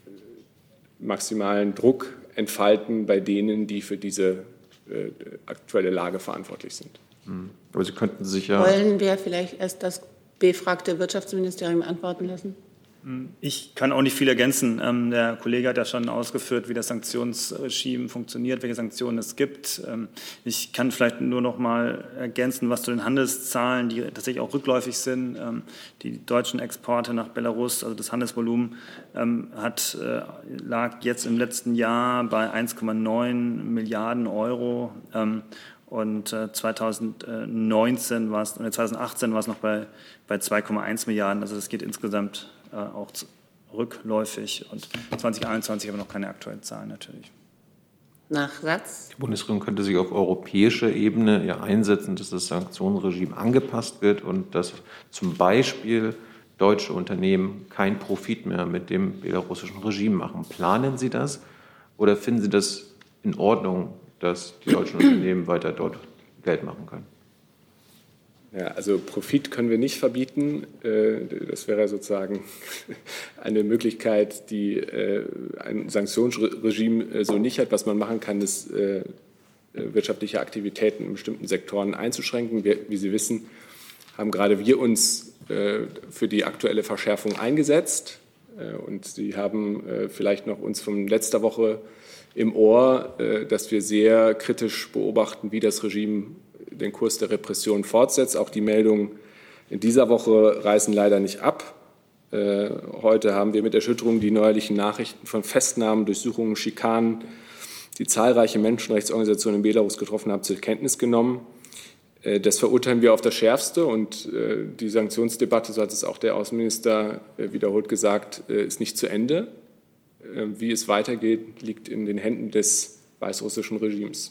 maximalen Druck entfalten bei denen, die für diese äh, aktuelle Lage verantwortlich sind. Aber Sie könnten sich ja... Wollen wir vielleicht erst das befragte Wirtschaftsministerium antworten lassen? Ich kann auch nicht viel ergänzen. Der Kollege hat ja schon ausgeführt, wie das Sanktionsregime funktioniert, welche Sanktionen es gibt. Ich kann vielleicht nur noch mal ergänzen, was zu den Handelszahlen, die tatsächlich auch rückläufig sind. Die deutschen Exporte nach Belarus, also das Handelsvolumen, hat, lag jetzt im letzten Jahr bei eins Komma neun Milliarden Euro. Und zweitausendneunzehn war es, zweitausendachtzehn war es noch bei, bei zwei Komma eins Milliarden. Also das geht insgesamt äh, auch rückläufig. Und zwanzig einundzwanzig haben wir noch keine aktuellen Zahlen natürlich. Nachsatz? Die Bundesregierung könnte sich auf europäischer Ebene ja einsetzen, dass das Sanktionsregime angepasst wird und dass zum Beispiel deutsche Unternehmen keinen Profit mehr mit dem belarussischen Regime machen. Planen Sie das oder finden Sie das in Ordnung, dass die deutschen Unternehmen weiter dort Geld machen können? Ja, also Profit können wir nicht verbieten. Das wäre sozusagen eine Möglichkeit, die ein Sanktionsregime so nicht hat. Was man machen kann, ist, wirtschaftliche Aktivitäten in bestimmten Sektoren einzuschränken. Wie Sie wissen, haben gerade wir uns für die aktuelle Verschärfung eingesetzt. Und Sie haben vielleicht noch uns von letzter Woche im Ohr, dass wir sehr kritisch beobachten, wie das Regime den Kurs der Repression fortsetzt. Auch die Meldungen in dieser Woche reißen leider nicht ab. Heute haben wir mit Erschütterung die neuerlichen Nachrichten von Festnahmen, Durchsuchungen, Schikanen, die zahlreiche Menschenrechtsorganisationen in Belarus getroffen haben, zur Kenntnis genommen. Das verurteilen wir auf das Schärfste und die Sanktionsdebatte, so hat es auch der Außenminister wiederholt gesagt, ist nicht zu Ende. Wie es weitergeht, liegt in den Händen des weißrussischen Regimes.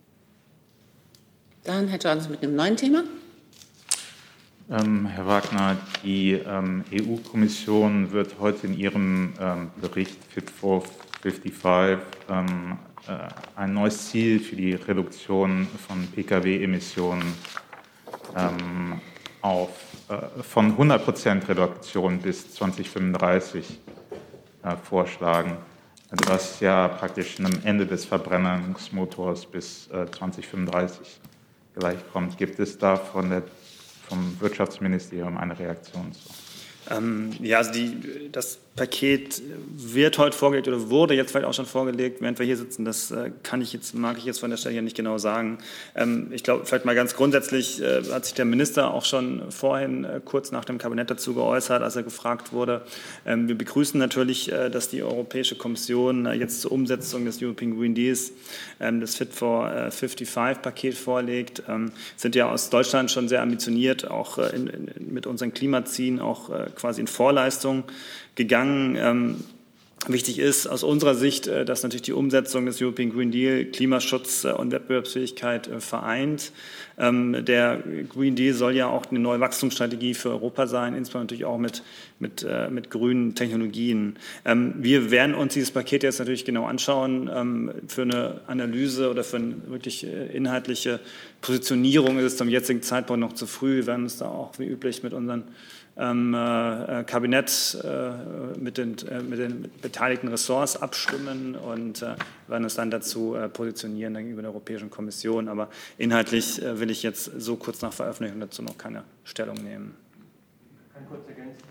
Dann Herr Johnson mit einem neuen Thema. Ähm, Herr Wagner, die ähm, E U-Kommission wird heute in ihrem ähm, Bericht Fit for fünfundfünfzig ähm, äh, ein neues Ziel für die Reduktion von P K W-Emissionen ähm, auf, äh, von hundert Prozent Reduktion bis zweitausendfünfunddreißig äh, vorschlagen, was ja praktisch einem Ende des Verbrennungsmotors bis äh, zweitausendfünfunddreißig gleichkommt. Gibt es da von der vom Wirtschaftsministerium eine Reaktion zu? Ähm, ja, also die, das Paket wird heute vorgelegt oder wurde jetzt vielleicht auch schon vorgelegt, während wir hier sitzen. Das äh, kann ich jetzt, mag ich jetzt von der Stelle hier nicht genau sagen. Ähm, ich glaube, vielleicht mal ganz grundsätzlich äh, hat sich der Minister auch schon vorhin äh, kurz nach dem Kabinett dazu geäußert, als er gefragt wurde. Ähm, wir begrüßen natürlich, äh, dass die Europäische Kommission äh, jetzt zur Umsetzung des European Green Deals ähm, das Fit for fünfundfünfzig-Paket vorlegt. Ähm, sind ja aus Deutschland schon sehr ambitioniert, auch äh, in, in, mit unseren Klimazielen auch äh, quasi in Vorleistung gegangen. Ähm, wichtig ist aus unserer Sicht, äh, dass natürlich die Umsetzung des European Green Deal Klimaschutz äh, und Wettbewerbsfähigkeit äh, vereint. Ähm, der Green Deal soll ja auch eine neue Wachstumsstrategie für Europa sein, insbesondere natürlich auch mit, mit, äh, mit grünen Technologien. Ähm, wir werden uns dieses Paket jetzt natürlich genau anschauen. Ähm, für eine Analyse oder für eine wirklich äh, inhaltliche Positionierung ist es zum jetzigen Zeitpunkt noch zu früh. Wir werden uns da auch wie üblich mit unseren Ähm, äh, Kabinett äh, mit, den, äh, mit den beteiligten Ressorts abstimmen und äh, werden uns dann dazu äh, positionieren gegenüber der Europäischen Kommission. Aber inhaltlich äh, will ich jetzt so kurz nach Veröffentlichung dazu noch keine Stellung nehmen. Kann kurz ergänzen.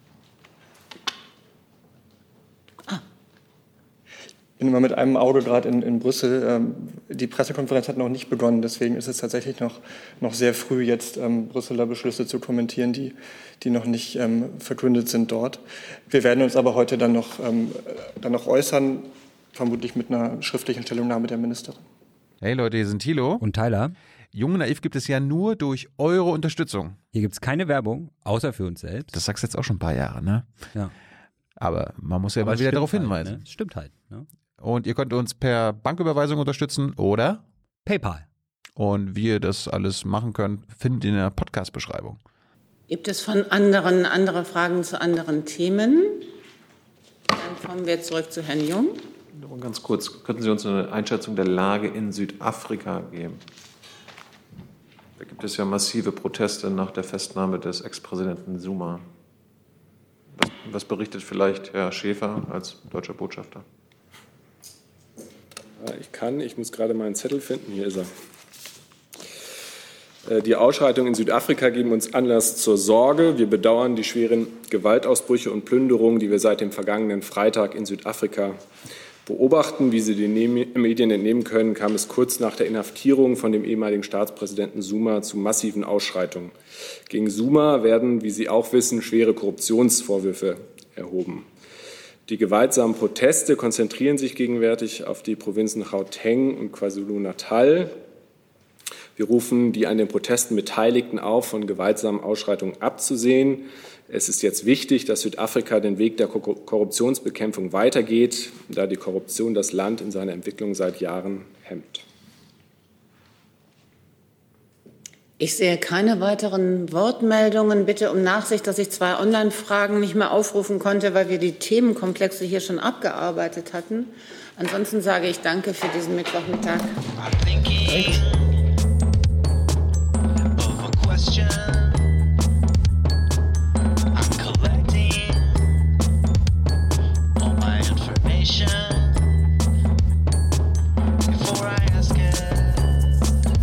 Ich bin immer mit einem Auge gerade in, in Brüssel. Die Pressekonferenz hat noch nicht begonnen, deswegen ist es tatsächlich noch, noch sehr früh, jetzt ähm, Brüsseler Beschlüsse zu kommentieren, die, die noch nicht ähm, verkündet sind dort. Wir werden uns aber heute dann noch, ähm, dann noch äußern, vermutlich mit einer schriftlichen Stellungnahme der Ministerin. Hey Leute, hier sind Thilo und Tyler. Jung und Naiv gibt es ja nur durch eure Unterstützung. Hier gibt es keine Werbung, außer für uns selbst. Das sagst du jetzt auch schon ein paar Jahre, ne? Ja. Aber man muss ja Aber mal wieder darauf halt, hinweisen. Ne? Stimmt halt. Ne? Und ihr könnt uns per Banküberweisung unterstützen oder PayPal. Und wie ihr das alles machen könnt, findet ihr in der Podcast-Beschreibung. Gibt es von anderen andere Fragen zu anderen Themen? Dann kommen wir zurück zu Herrn Jung. Nur ganz kurz, könnten Sie uns eine Einschätzung der Lage in Südafrika geben? Da gibt es ja massive Proteste nach der Festnahme des Ex-Präsidenten Zuma. Was, was berichtet vielleicht Herr Schäfer als deutscher Botschafter? Ich kann, ich muss gerade meinen Zettel finden, hier ist er. Die Ausschreitungen in Südafrika geben uns Anlass zur Sorge. Wir bedauern die schweren Gewaltausbrüche und Plünderungen, die wir seit dem vergangenen Freitag in Südafrika beobachten. Wie Sie den Medien entnehmen können, kam es kurz nach der Inhaftierung von dem ehemaligen Staatspräsidenten Zuma zu massiven Ausschreitungen. Gegen Zuma werden, wie Sie auch wissen, schwere Korruptionsvorwürfe erhoben. Die gewaltsamen Proteste konzentrieren sich gegenwärtig auf die Provinzen Gauteng und KwaZulu-Natal. Wir rufen die an den Protesten Beteiligten auf, von gewaltsamen Ausschreitungen abzusehen. Es ist jetzt wichtig, dass Südafrika den Weg der Korruptionsbekämpfung weitergeht, da die Korruption das Land in seiner Entwicklung seit Jahren hemmt. Ich sehe keine weiteren Wortmeldungen. Bitte um Nachsicht, dass ich zwei Online-Fragen nicht mehr aufrufen konnte, weil wir die Themenkomplexe hier schon abgearbeitet hatten. Ansonsten sage ich Danke für diesen Mittwochmittag.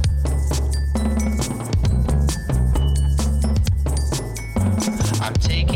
I'm taking